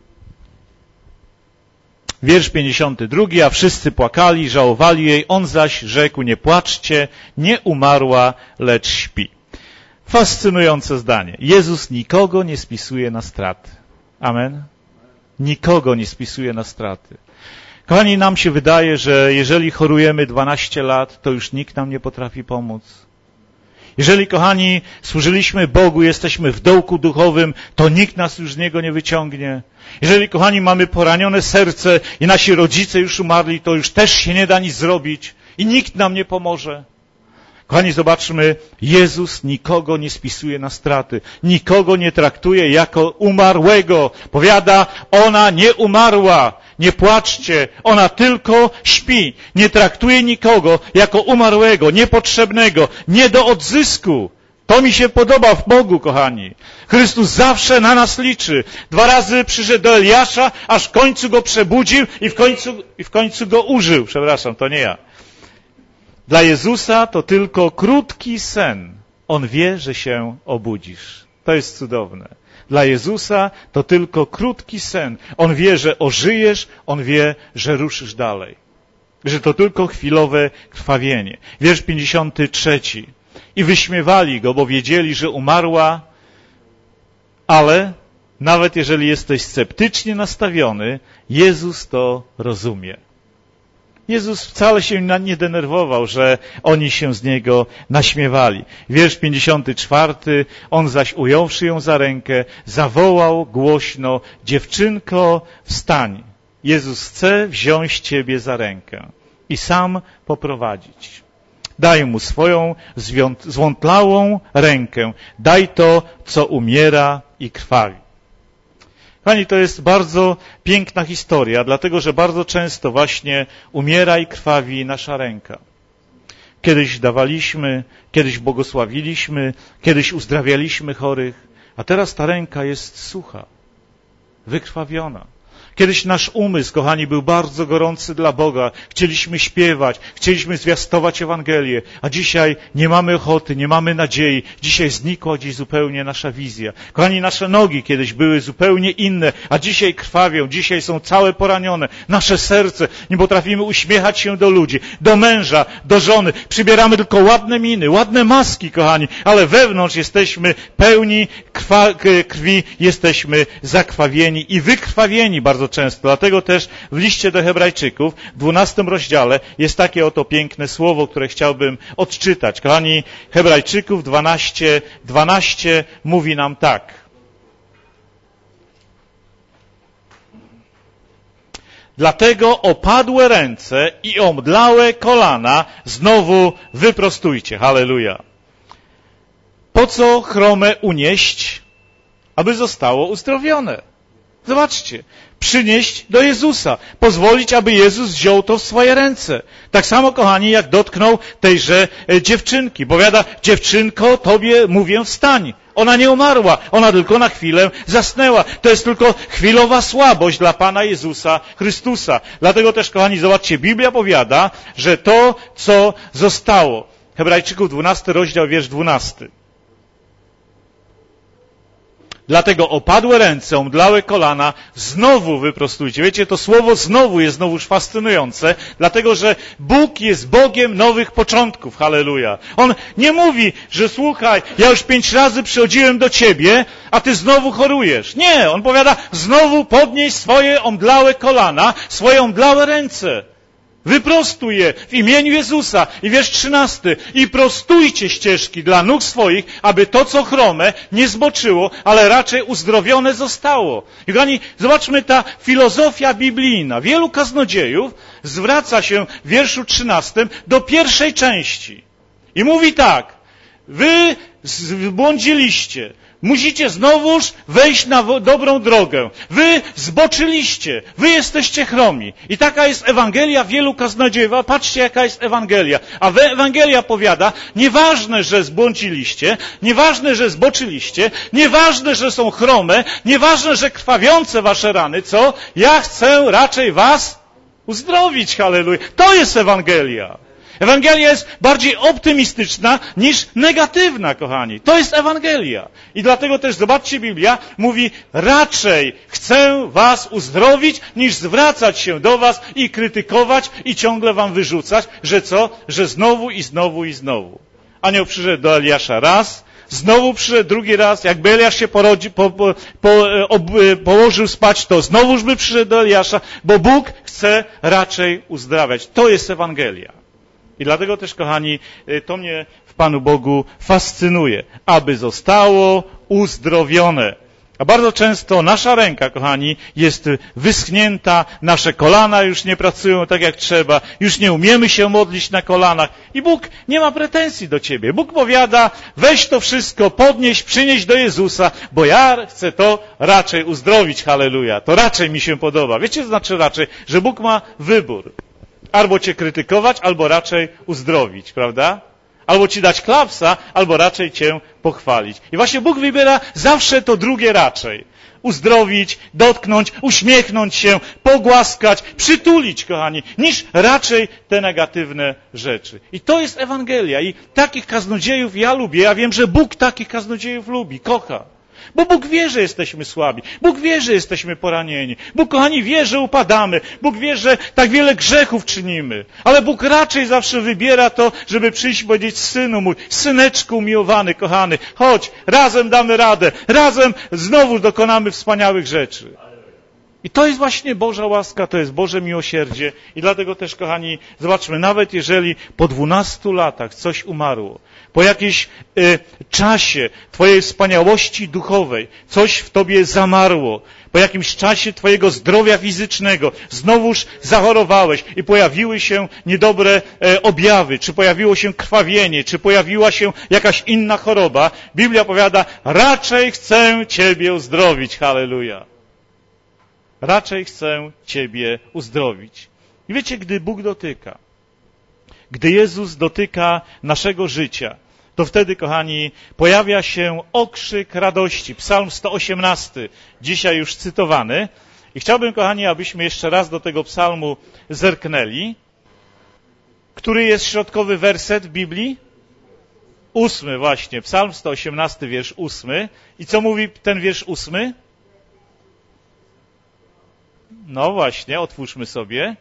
Wiersz 52, a wszyscy płakali, żałowali jej, on zaś rzekł, nie płaczcie, nie umarła, lecz śpi. Fascynujące zdanie. Jezus nikogo nie spisuje na straty. Amen? Nikogo nie spisuje na straty. Kochani, nam się wydaje, że jeżeli chorujemy 12 lat, to już nikt nam nie potrafi pomóc. Jeżeli, kochani, służyliśmy Bogu, jesteśmy w dołku duchowym, to nikt nas już z niego nie wyciągnie. Jeżeli, kochani, mamy poranione serce i nasi rodzice już umarli, to już też się nie da nic zrobić i nikt nam nie pomoże. Kochani, zobaczmy, Jezus nikogo nie spisuje na straty, nikogo nie traktuje jako umarłego. Powiada, ona nie umarła, nie płaczcie, ona tylko śpi. Nie traktuje nikogo jako umarłego, niepotrzebnego, nie do odzysku. To mi się podoba w Bogu, kochani. Chrystus zawsze na nas liczy. 2 razy przyszedł do Eliasza, aż w końcu go przebudził i w końcu go użył. Przepraszam, to nie ja. Dla Jezusa to tylko krótki sen. On wie, że się obudzisz. To jest cudowne. Dla Jezusa to tylko krótki sen. On wie, że ożyjesz, on wie, że ruszysz dalej. Że to tylko chwilowe krwawienie. Wiersz 53. I wyśmiewali go, bo wiedzieli, że umarła, ale nawet jeżeli jesteś sceptycznie nastawiony, Jezus to rozumie. Jezus wcale się nie denerwował, że oni się z Niego naśmiewali. Wiersz 54, on zaś ująwszy ją za rękę, zawołał głośno, dziewczynko, wstań. Jezus chce wziąć Ciebie za rękę i sam poprowadzić. Daj mu swoją zwątlałą rękę, daj to, co umiera i krwawi. Kochani, to jest bardzo piękna historia, dlatego że bardzo często właśnie umiera i krwawi nasza ręka. Kiedyś dawaliśmy, kiedyś błogosławiliśmy, kiedyś uzdrawialiśmy chorych, a teraz ta ręka jest sucha, wykrwawiona. Kiedyś nasz umysł, kochani, był bardzo gorący dla Boga. Chcieliśmy śpiewać, chcieliśmy zwiastować Ewangelię, a dzisiaj nie mamy ochoty, nie mamy nadziei. Dzisiaj znikła gdzieś zupełnie nasza wizja. Kochani, nasze nogi kiedyś były zupełnie inne, a dzisiaj krwawią, dzisiaj są całe poranione. Nasze serce, nie potrafimy uśmiechać się do ludzi, do męża, do żony. Przybieramy tylko ładne miny, ładne maski, kochani, ale wewnątrz jesteśmy pełni krwi, jesteśmy zakrwawieni i wykrwawieni bardzo często. Dlatego też w liście do Hebrajczyków, w 12 rozdziale, jest takie oto piękne słowo, które chciałbym odczytać. Kochani, Hebrajczyków 12 mówi nam tak. Dlatego opadłe ręce i omdlałe kolana znowu wyprostujcie. Halleluja. Po co chrome unieść, aby zostało uzdrowione? Zobaczcie, przynieść do Jezusa, pozwolić, aby Jezus wziął to w swoje ręce. Tak samo, kochani, jak dotknął tejże dziewczynki. Powiada, dziewczynko, tobie mówię, wstań. Ona nie umarła, ona tylko na chwilę zasnęła. To jest tylko chwilowa słabość dla Pana Jezusa Chrystusa. Dlatego też, kochani, zobaczcie, Biblia powiada, że to, co zostało. Hebrajczyków 12 rozdział, wiersz 12. Dlatego opadłe ręce, omdlałe kolana znowu wyprostujcie. Wiecie, to słowo znowu jest znowuż fascynujące, dlatego że Bóg jest Bogiem nowych początków. Halleluja. On nie mówi, że słuchaj, ja już 5 razy przychodziłem do Ciebie, a Ty znowu chorujesz. Nie, On powiada, znowu podnieś swoje omdlałe kolana, swoje omdlałe ręce. Wyprostuj je w imieniu Jezusa. I wiersz 13. I prostujcie ścieżki dla nóg swoich, aby to, co chrome, nie zboczyło, ale raczej uzdrowione zostało. I kochani, zobaczmy, ta filozofia biblijna. Wielu kaznodziejów zwraca się w wierszu 13 do pierwszej części. I mówi tak. Wy zbłądziliście. Musicie znowuż wejść na dobrą drogę. Wy zboczyliście. Wy jesteście chromi. I taka jest Ewangelia wielu kaznodziejów. A patrzcie, jaka jest Ewangelia. A Ewangelia powiada, nieważne, że zbłądziliście, nieważne, że zboczyliście, nieważne, że są chrome, nieważne, że krwawiące wasze rany, co? Ja chcę raczej was uzdrowić. Halleluja. To jest Ewangelia. Ewangelia jest bardziej optymistyczna niż negatywna, kochani. To jest Ewangelia. I dlatego też, zobaczcie, Biblia mówi, raczej chcę was uzdrowić, niż zwracać się do was i krytykować i ciągle wam wyrzucać, że co? Że znowu i znowu i znowu. Anioł przyszedł do Eliasza raz, znowu przyszedł drugi raz, jakby Eliasz się położył spać, to znowuż by przyszedł do Eliasza, bo Bóg chce raczej uzdrawiać. To jest Ewangelia. I dlatego też, kochani, to mnie w Panu Bogu fascynuje, aby zostało uzdrowione. A bardzo często nasza ręka, kochani, jest wyschnięta, nasze kolana już nie pracują tak jak trzeba, już nie umiemy się modlić na kolanach i Bóg nie ma pretensji do ciebie. Bóg powiada, weź to wszystko, podnieś, przynieś do Jezusa, bo ja chcę to raczej uzdrowić, halleluja. To raczej mi się podoba. Wiecie, co znaczy raczej? Że Bóg ma wybór. Albo cię krytykować, albo raczej uzdrowić, prawda? Albo ci dać klapsa, albo raczej cię pochwalić. I właśnie Bóg wybiera zawsze to drugie raczej. Uzdrowić, dotknąć, uśmiechnąć się, pogłaskać, przytulić, kochani, niż raczej te negatywne rzeczy. I to jest Ewangelia. I takich kaznodziejów ja lubię. Ja wiem, że Bóg takich kaznodziejów lubi, kocha. Bo Bóg wie, że jesteśmy słabi. Bóg wie, że jesteśmy poranieni. Bóg, kochani, wie, że upadamy. Bóg wie, że tak wiele grzechów czynimy. Ale Bóg raczej zawsze wybiera to, żeby przyjść i powiedzieć, synu mój, syneczku umiłowany, kochany, chodź, razem damy radę. Razem znowu dokonamy wspaniałych rzeczy. I to jest właśnie Boża łaska, to jest Boże miłosierdzie. I dlatego też, kochani, zobaczmy, nawet jeżeli po 12 latach coś umarło, po jakimś czasie Twojej wspaniałości duchowej coś w Tobie zamarło, po jakimś czasie Twojego zdrowia fizycznego znowuż zachorowałeś i pojawiły się niedobre objawy, czy pojawiło się krwawienie, czy pojawiła się jakaś inna choroba, Biblia powiada, raczej chcę Ciebie uzdrowić, halleluja. Raczej chcę Ciebie uzdrowić. I wiecie, gdy Bóg dotyka, gdy Jezus dotyka naszego życia, to wtedy, kochani, pojawia się okrzyk radości. Psalm 118, dzisiaj już cytowany. I chciałbym, kochani, abyśmy jeszcze raz do tego psalmu zerknęli. Który jest środkowy werset w Biblii? 8 właśnie, Psalm 118, wiersz 8. I co mówi ten wiersz 8? No właśnie, otwórzmy sobie.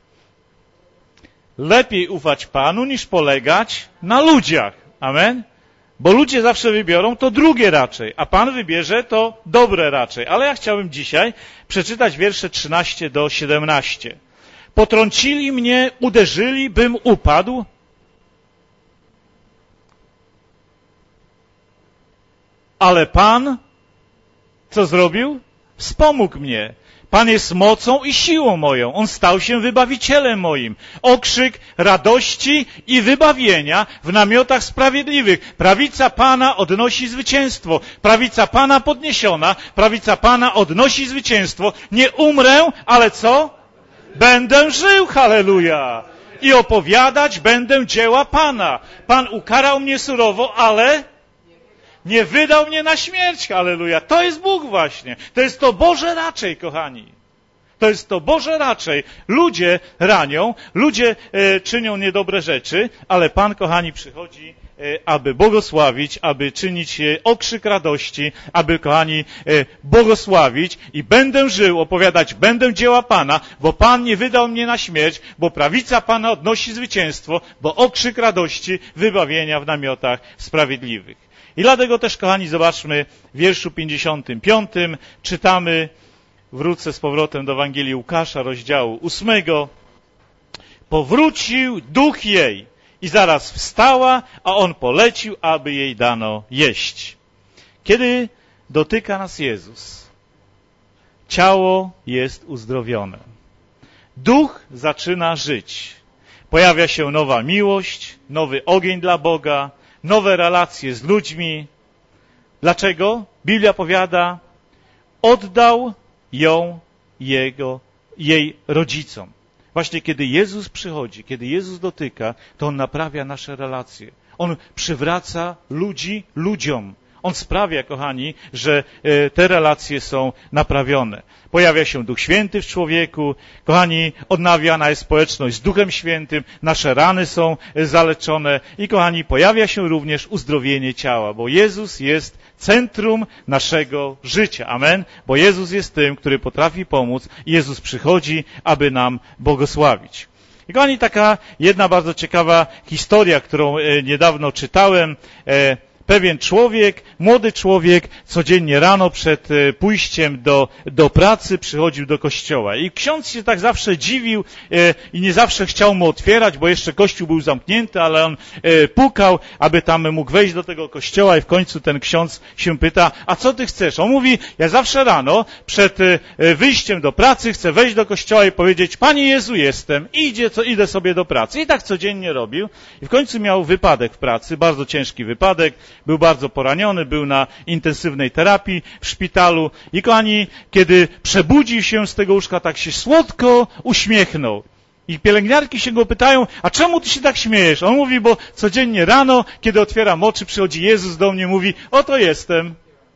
Lepiej ufać Panu, niż polegać na ludziach. Amen? Bo ludzie zawsze wybiorą to drugie raczej, a Pan wybierze to dobre raczej. Ale ja chciałbym dzisiaj przeczytać wiersze 13 do 17. Potrącili mnie, uderzyli, bym upadł. Ale Pan, co zrobił? Wspomógł mnie. Pan jest mocą i siłą moją. On stał się wybawicielem moim. Okrzyk radości i wybawienia w namiotach sprawiedliwych. Prawica Pana odnosi zwycięstwo. Prawica Pana podniesiona. Prawica Pana odnosi zwycięstwo. Nie umrę, ale co? Będę żył, halleluja. I opowiadać będę dzieła Pana. Pan ukarał mnie surowo, ale nie wydał mnie na śmierć, halleluja. To jest Bóg właśnie. To jest to Boże raczej, kochani. To jest to Boże raczej. Ludzie ranią, ludzie czynią niedobre rzeczy, ale Pan, kochani, przychodzi, aby błogosławić, aby czynić okrzyk radości, aby, kochani, błogosławić i będę żył, opowiadać będę dzieła Pana, bo Pan nie wydał mnie na śmierć, bo prawica Pana odnosi zwycięstwo, bo okrzyk radości, wybawienia w namiotach sprawiedliwych. I dlatego też, kochani, zobaczmy w wierszu 55, czytamy, wrócę z powrotem do Ewangelii Łukasza, rozdziału 8. powrócił duch jej i zaraz wstała, a on polecił, aby jej dano jeść. Kiedy dotyka nas Jezus, ciało jest uzdrowione. Duch zaczyna żyć. Pojawia się nowa miłość, nowy ogień dla Boga, nowe relacje z ludźmi. Dlaczego? Biblia powiada, oddał ją jej rodzicom. Właśnie kiedy Jezus przychodzi, kiedy Jezus dotyka, to On naprawia nasze relacje. On przywraca ludzi ludziom. On sprawia, kochani, że te relacje są naprawione. Pojawia się Duch Święty w człowieku. Kochani, odnawiana jest społeczność z Duchem Świętym. Nasze rany są zaleczone. I kochani, pojawia się również uzdrowienie ciała, bo Jezus jest centrum naszego życia. Amen? Bo Jezus jest tym, który potrafi pomóc. I Jezus przychodzi, aby nam błogosławić. I kochani, taka jedna bardzo ciekawa historia, którą niedawno czytałem. Pewien człowiek, młody człowiek, codziennie rano przed pójściem do pracy przychodził do kościoła. I ksiądz się tak zawsze dziwił i nie zawsze chciał mu otwierać, bo jeszcze kościół był zamknięty, ale on pukał, aby tam mógł wejść do tego kościoła i w końcu ten ksiądz się pyta, a co ty chcesz? On mówi, ja zawsze rano przed wyjściem do pracy chcę wejść do kościoła i powiedzieć, Panie Jezu, jestem i idę sobie do pracy. I tak codziennie robił. I w końcu miał wypadek w pracy, bardzo ciężki wypadek. Był bardzo poraniony, był na intensywnej terapii w szpitalu i kochani, kiedy przebudził się z tego łóżka, tak się słodko uśmiechnął. I pielęgniarki się go pytają, a czemu ty się tak śmiejesz? On mówi, bo codziennie rano, kiedy otwieram oczy, przychodzi Jezus do mnie, mówi, oto jestem.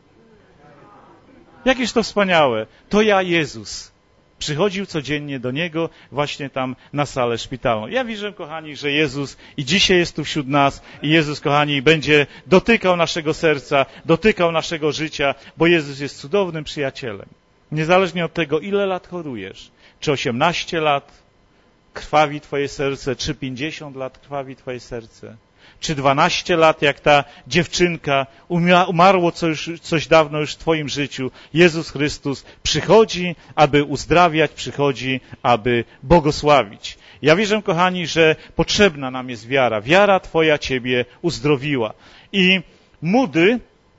Jakież to wspaniałe. To ja, Jezus. Przychodził codziennie do Niego właśnie tam na salę szpitalną. Ja wierzę, kochani, że Jezus i dzisiaj jest tu wśród nas i Jezus, kochani, będzie dotykał naszego serca, dotykał naszego życia, bo Jezus jest cudownym przyjacielem. Niezależnie od tego, ile lat chorujesz, czy 18 lat krwawi Twoje serce, czy 50 lat krwawi Twoje serce, czy 12 lat, jak ta dziewczynka, umarło coś dawno już w Twoim życiu. Jezus Chrystus przychodzi, aby uzdrawiać, przychodzi, aby błogosławić. Ja wierzę, kochani, że potrzebna nam jest wiara. Wiara Twoja Ciebie uzdrowiła. I Moody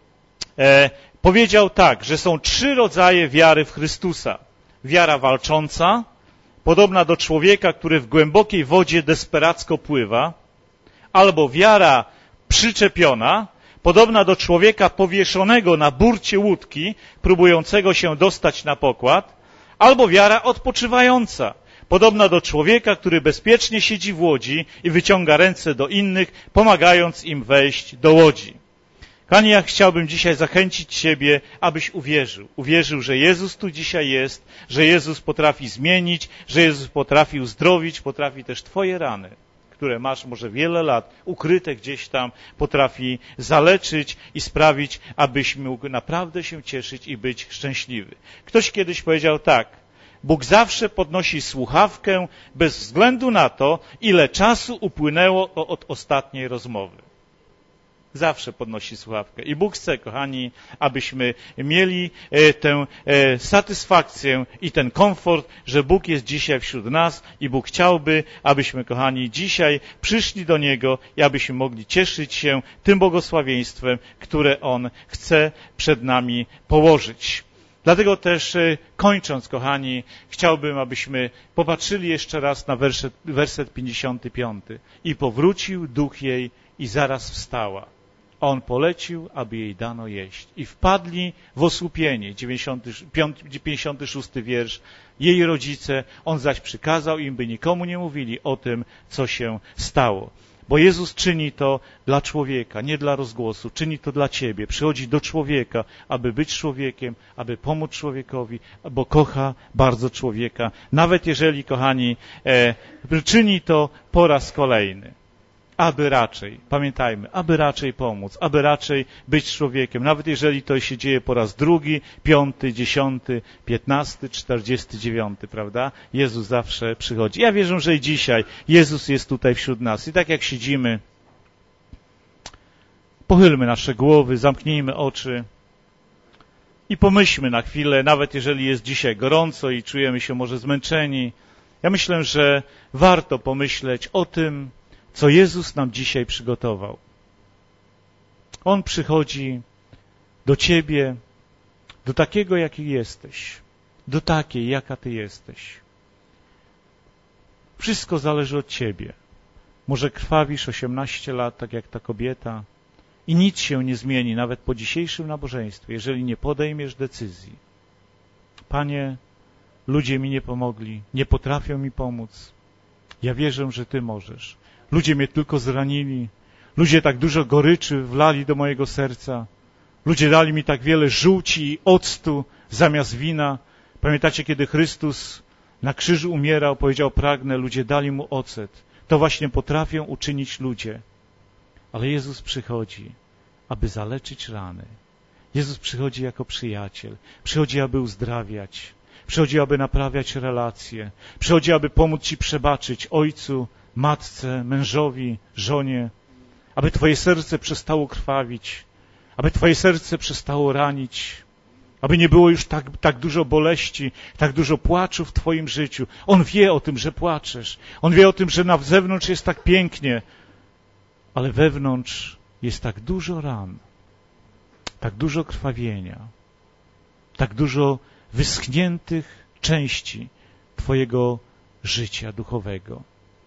powiedział tak, że są 3 rodzaje wiary w Chrystusa. Wiara walcząca, podobna do człowieka, który w głębokiej wodzie desperacko pływa, albo wiara przyczepiona, podobna do człowieka powieszonego na burcie łódki, próbującego się dostać na pokład, albo wiara odpoczywająca, podobna do człowieka, który bezpiecznie siedzi w łodzi i wyciąga ręce do innych, pomagając im wejść do łodzi. Kochani, ja chciałbym dzisiaj zachęcić Ciebie, abyś uwierzył. Uwierzył, że Jezus tu dzisiaj jest, że Jezus potrafi zmienić, że Jezus potrafi uzdrowić, potrafi też Twoje rany, które masz może wiele lat, ukryte gdzieś tam, potrafi zaleczyć i sprawić, abyś mógł naprawdę się cieszyć i być szczęśliwy. Ktoś kiedyś powiedział tak, Bóg zawsze podnosi słuchawkę bez względu na to, ile czasu upłynęło od ostatniej rozmowy. Zawsze podnosi słuchawkę. I Bóg chce, kochani, abyśmy mieli tę satysfakcję i ten komfort, że Bóg jest dzisiaj wśród nas i Bóg chciałby, abyśmy, kochani, dzisiaj przyszli do Niego i abyśmy mogli cieszyć się tym błogosławieństwem, które On chce przed nami położyć. Dlatego też kończąc, kochani, chciałbym, abyśmy popatrzyli jeszcze raz na werset 55. I powrócił duch jej i zaraz wstała. On polecił, aby jej dano jeść. I wpadli w osłupienie, 56 wiersz, jej rodzice, on zaś przykazał im, by nikomu nie mówili o tym, co się stało. Bo Jezus czyni to dla człowieka, nie dla rozgłosu, czyni to dla Ciebie. Przychodzi do człowieka, aby być człowiekiem, aby pomóc człowiekowi, bo kocha bardzo człowieka. Nawet jeżeli, kochani, czyni to po raz kolejny. Aby raczej, pamiętajmy, aby raczej pomóc, aby raczej być człowiekiem, nawet jeżeli to się dzieje po raz 2, 5, 10, 15, 49, prawda? Jezus zawsze przychodzi. Ja wierzę, że i dzisiaj Jezus jest tutaj wśród nas. I tak jak siedzimy, pochylmy nasze głowy, zamknijmy oczy i pomyślmy na chwilę, nawet jeżeli jest dzisiaj gorąco i czujemy się może zmęczeni, Ja myślę, że warto pomyśleć o tym, co Jezus nam dzisiaj przygotował. On przychodzi do ciebie, do takiego, jaki jesteś, do takiej, jaka ty jesteś. Wszystko zależy od ciebie. Może krwawisz 18 lat, tak jak ta kobieta, i nic się nie zmieni, nawet po dzisiejszym nabożeństwie, jeżeli nie podejmiesz decyzji. Panie, ludzie mi nie pomogli, nie potrafią mi pomóc. Ja wierzę, że Ty możesz. Ludzie mnie tylko zranili. Ludzie tak dużo goryczy wlali do mojego serca. Ludzie dali mi tak wiele żółci i octu zamiast wina. Pamiętacie, kiedy Chrystus na krzyżu umierał, powiedział: pragnę, ludzie dali Mu ocet. To właśnie potrafią uczynić ludzie. Ale Jezus przychodzi, aby zaleczyć rany. Jezus przychodzi jako przyjaciel. Przychodzi, aby uzdrawiać. Przychodzi, aby naprawiać relacje. Przychodzi, aby pomóc ci przebaczyć ojcu, matce, mężowi, żonie. Aby twoje serce przestało krwawić. Aby twoje serce przestało ranić. Aby nie było już tak dużo boleści, tak dużo płaczu w twoim życiu. On wie o tym, że płaczesz. On wie o tym, że na zewnątrz jest tak pięknie, ale wewnątrz jest tak dużo ran, tak dużo krwawienia, tak dużo wyschniętych części twojego życia duchowego.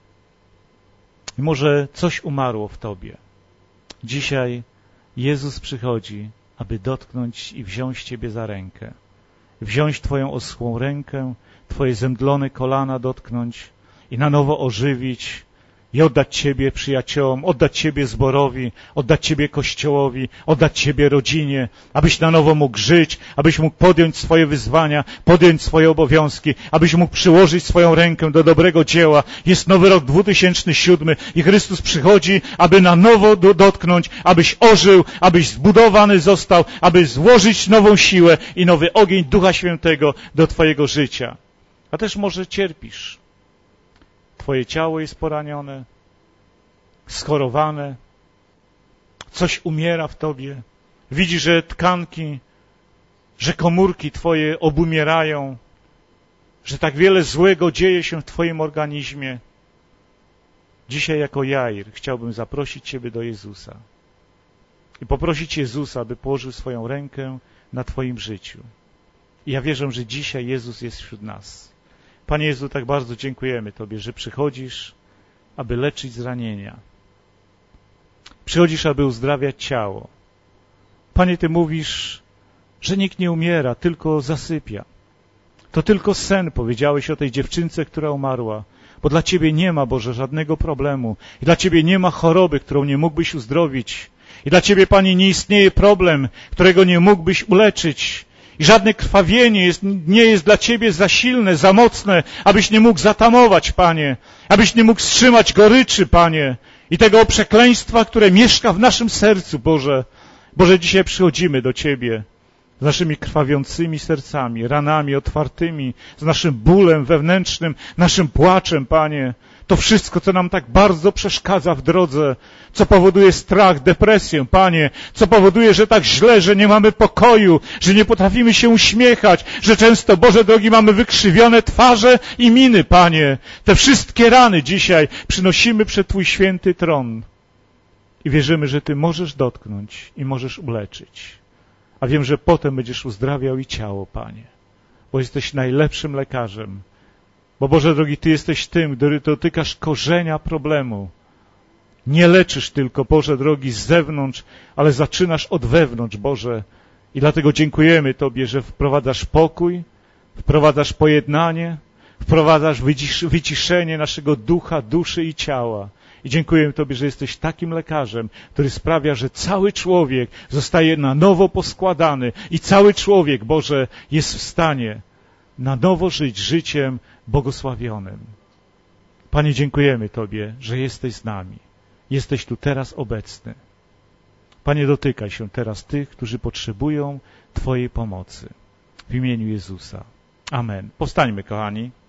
I może coś umarło w tobie. Dzisiaj Jezus przychodzi, aby dotknąć i wziąć ciebie za rękę. Wziąć twoją oschłą rękę, twoje zemdlone kolana dotknąć i na nowo ożywić i oddać ciebie przyjaciołom, oddać ciebie zborowi, oddać ciebie Kościołowi, oddać ciebie rodzinie, abyś na nowo mógł żyć, abyś mógł podjąć swoje wyzwania, podjąć swoje obowiązki, abyś mógł przyłożyć swoją rękę do dobrego dzieła. Jest nowy rok 2007 i Chrystus przychodzi, aby na nowo dotknąć, abyś ożył, abyś zbudowany został, aby złożyć nową siłę i nowy ogień Ducha Świętego do twojego życia. A też może cierpisz. Twoje ciało jest poranione, schorowane, coś umiera w tobie. Widzisz, że tkanki, że komórki twoje obumierają, że tak wiele złego dzieje się w twoim organizmie. Dzisiaj jako Jair chciałbym zaprosić ciebie do Jezusa i poprosić Jezusa, aby położył swoją rękę na twoim życiu. I ja wierzę, że dzisiaj Jezus jest wśród nas. Panie Jezu, tak bardzo dziękujemy Tobie, że przychodzisz, aby leczyć zranienia. Przychodzisz, aby uzdrawiać ciało. Panie, Ty mówisz, że nikt nie umiera, tylko zasypia. To tylko sen, powiedziałeś o tej dziewczynce, która umarła, bo dla Ciebie nie ma, Boże, żadnego problemu. I dla Ciebie nie ma choroby, którą nie mógłbyś uzdrowić. I dla Ciebie, Panie, nie istnieje problem, którego nie mógłbyś uleczyć. I żadne krwawienie nie jest dla Ciebie za silne, za mocne, abyś nie mógł zatamować, Panie. Abyś nie mógł wstrzymać goryczy, Panie. I tego przekleństwa, które mieszka w naszym sercu, Boże. Boże, dzisiaj przychodzimy do Ciebie z naszymi krwawiącymi sercami, ranami otwartymi, z naszym bólem wewnętrznym, naszym płaczem, Panie. To wszystko, co nam tak bardzo przeszkadza w drodze, co powoduje strach, depresję, Panie, co powoduje, że tak źle, że nie mamy pokoju, że nie potrafimy się uśmiechać, że często, Boże drogi, mamy wykrzywione twarze i miny, Panie. Te wszystkie rany dzisiaj przynosimy przed Twój święty tron i wierzymy, że Ty możesz dotknąć i możesz uleczyć. A wiem, że potem będziesz uzdrawiał i ciało, Panie, bo jesteś najlepszym lekarzem. Bo Boże drogi, Ty jesteś tym, który dotykasz korzenia problemu. Nie leczysz tylko, Boże drogi, z zewnątrz, ale zaczynasz od wewnątrz, Boże. I dlatego dziękujemy Tobie, że wprowadzasz pokój, wprowadzasz pojednanie, wprowadzasz wyciszenie naszego ducha, duszy i ciała. I dziękujemy Tobie, że jesteś takim lekarzem, który sprawia, że cały człowiek zostaje na nowo poskładany i cały człowiek, Boże, jest w stanie na nowo żyć życiem błogosławionym. Panie, dziękujemy Tobie, że jesteś z nami. Jesteś tu teraz obecny. Panie, dotykaj się teraz tych, którzy potrzebują Twojej pomocy. W imieniu Jezusa. Amen. Powstańmy, kochani.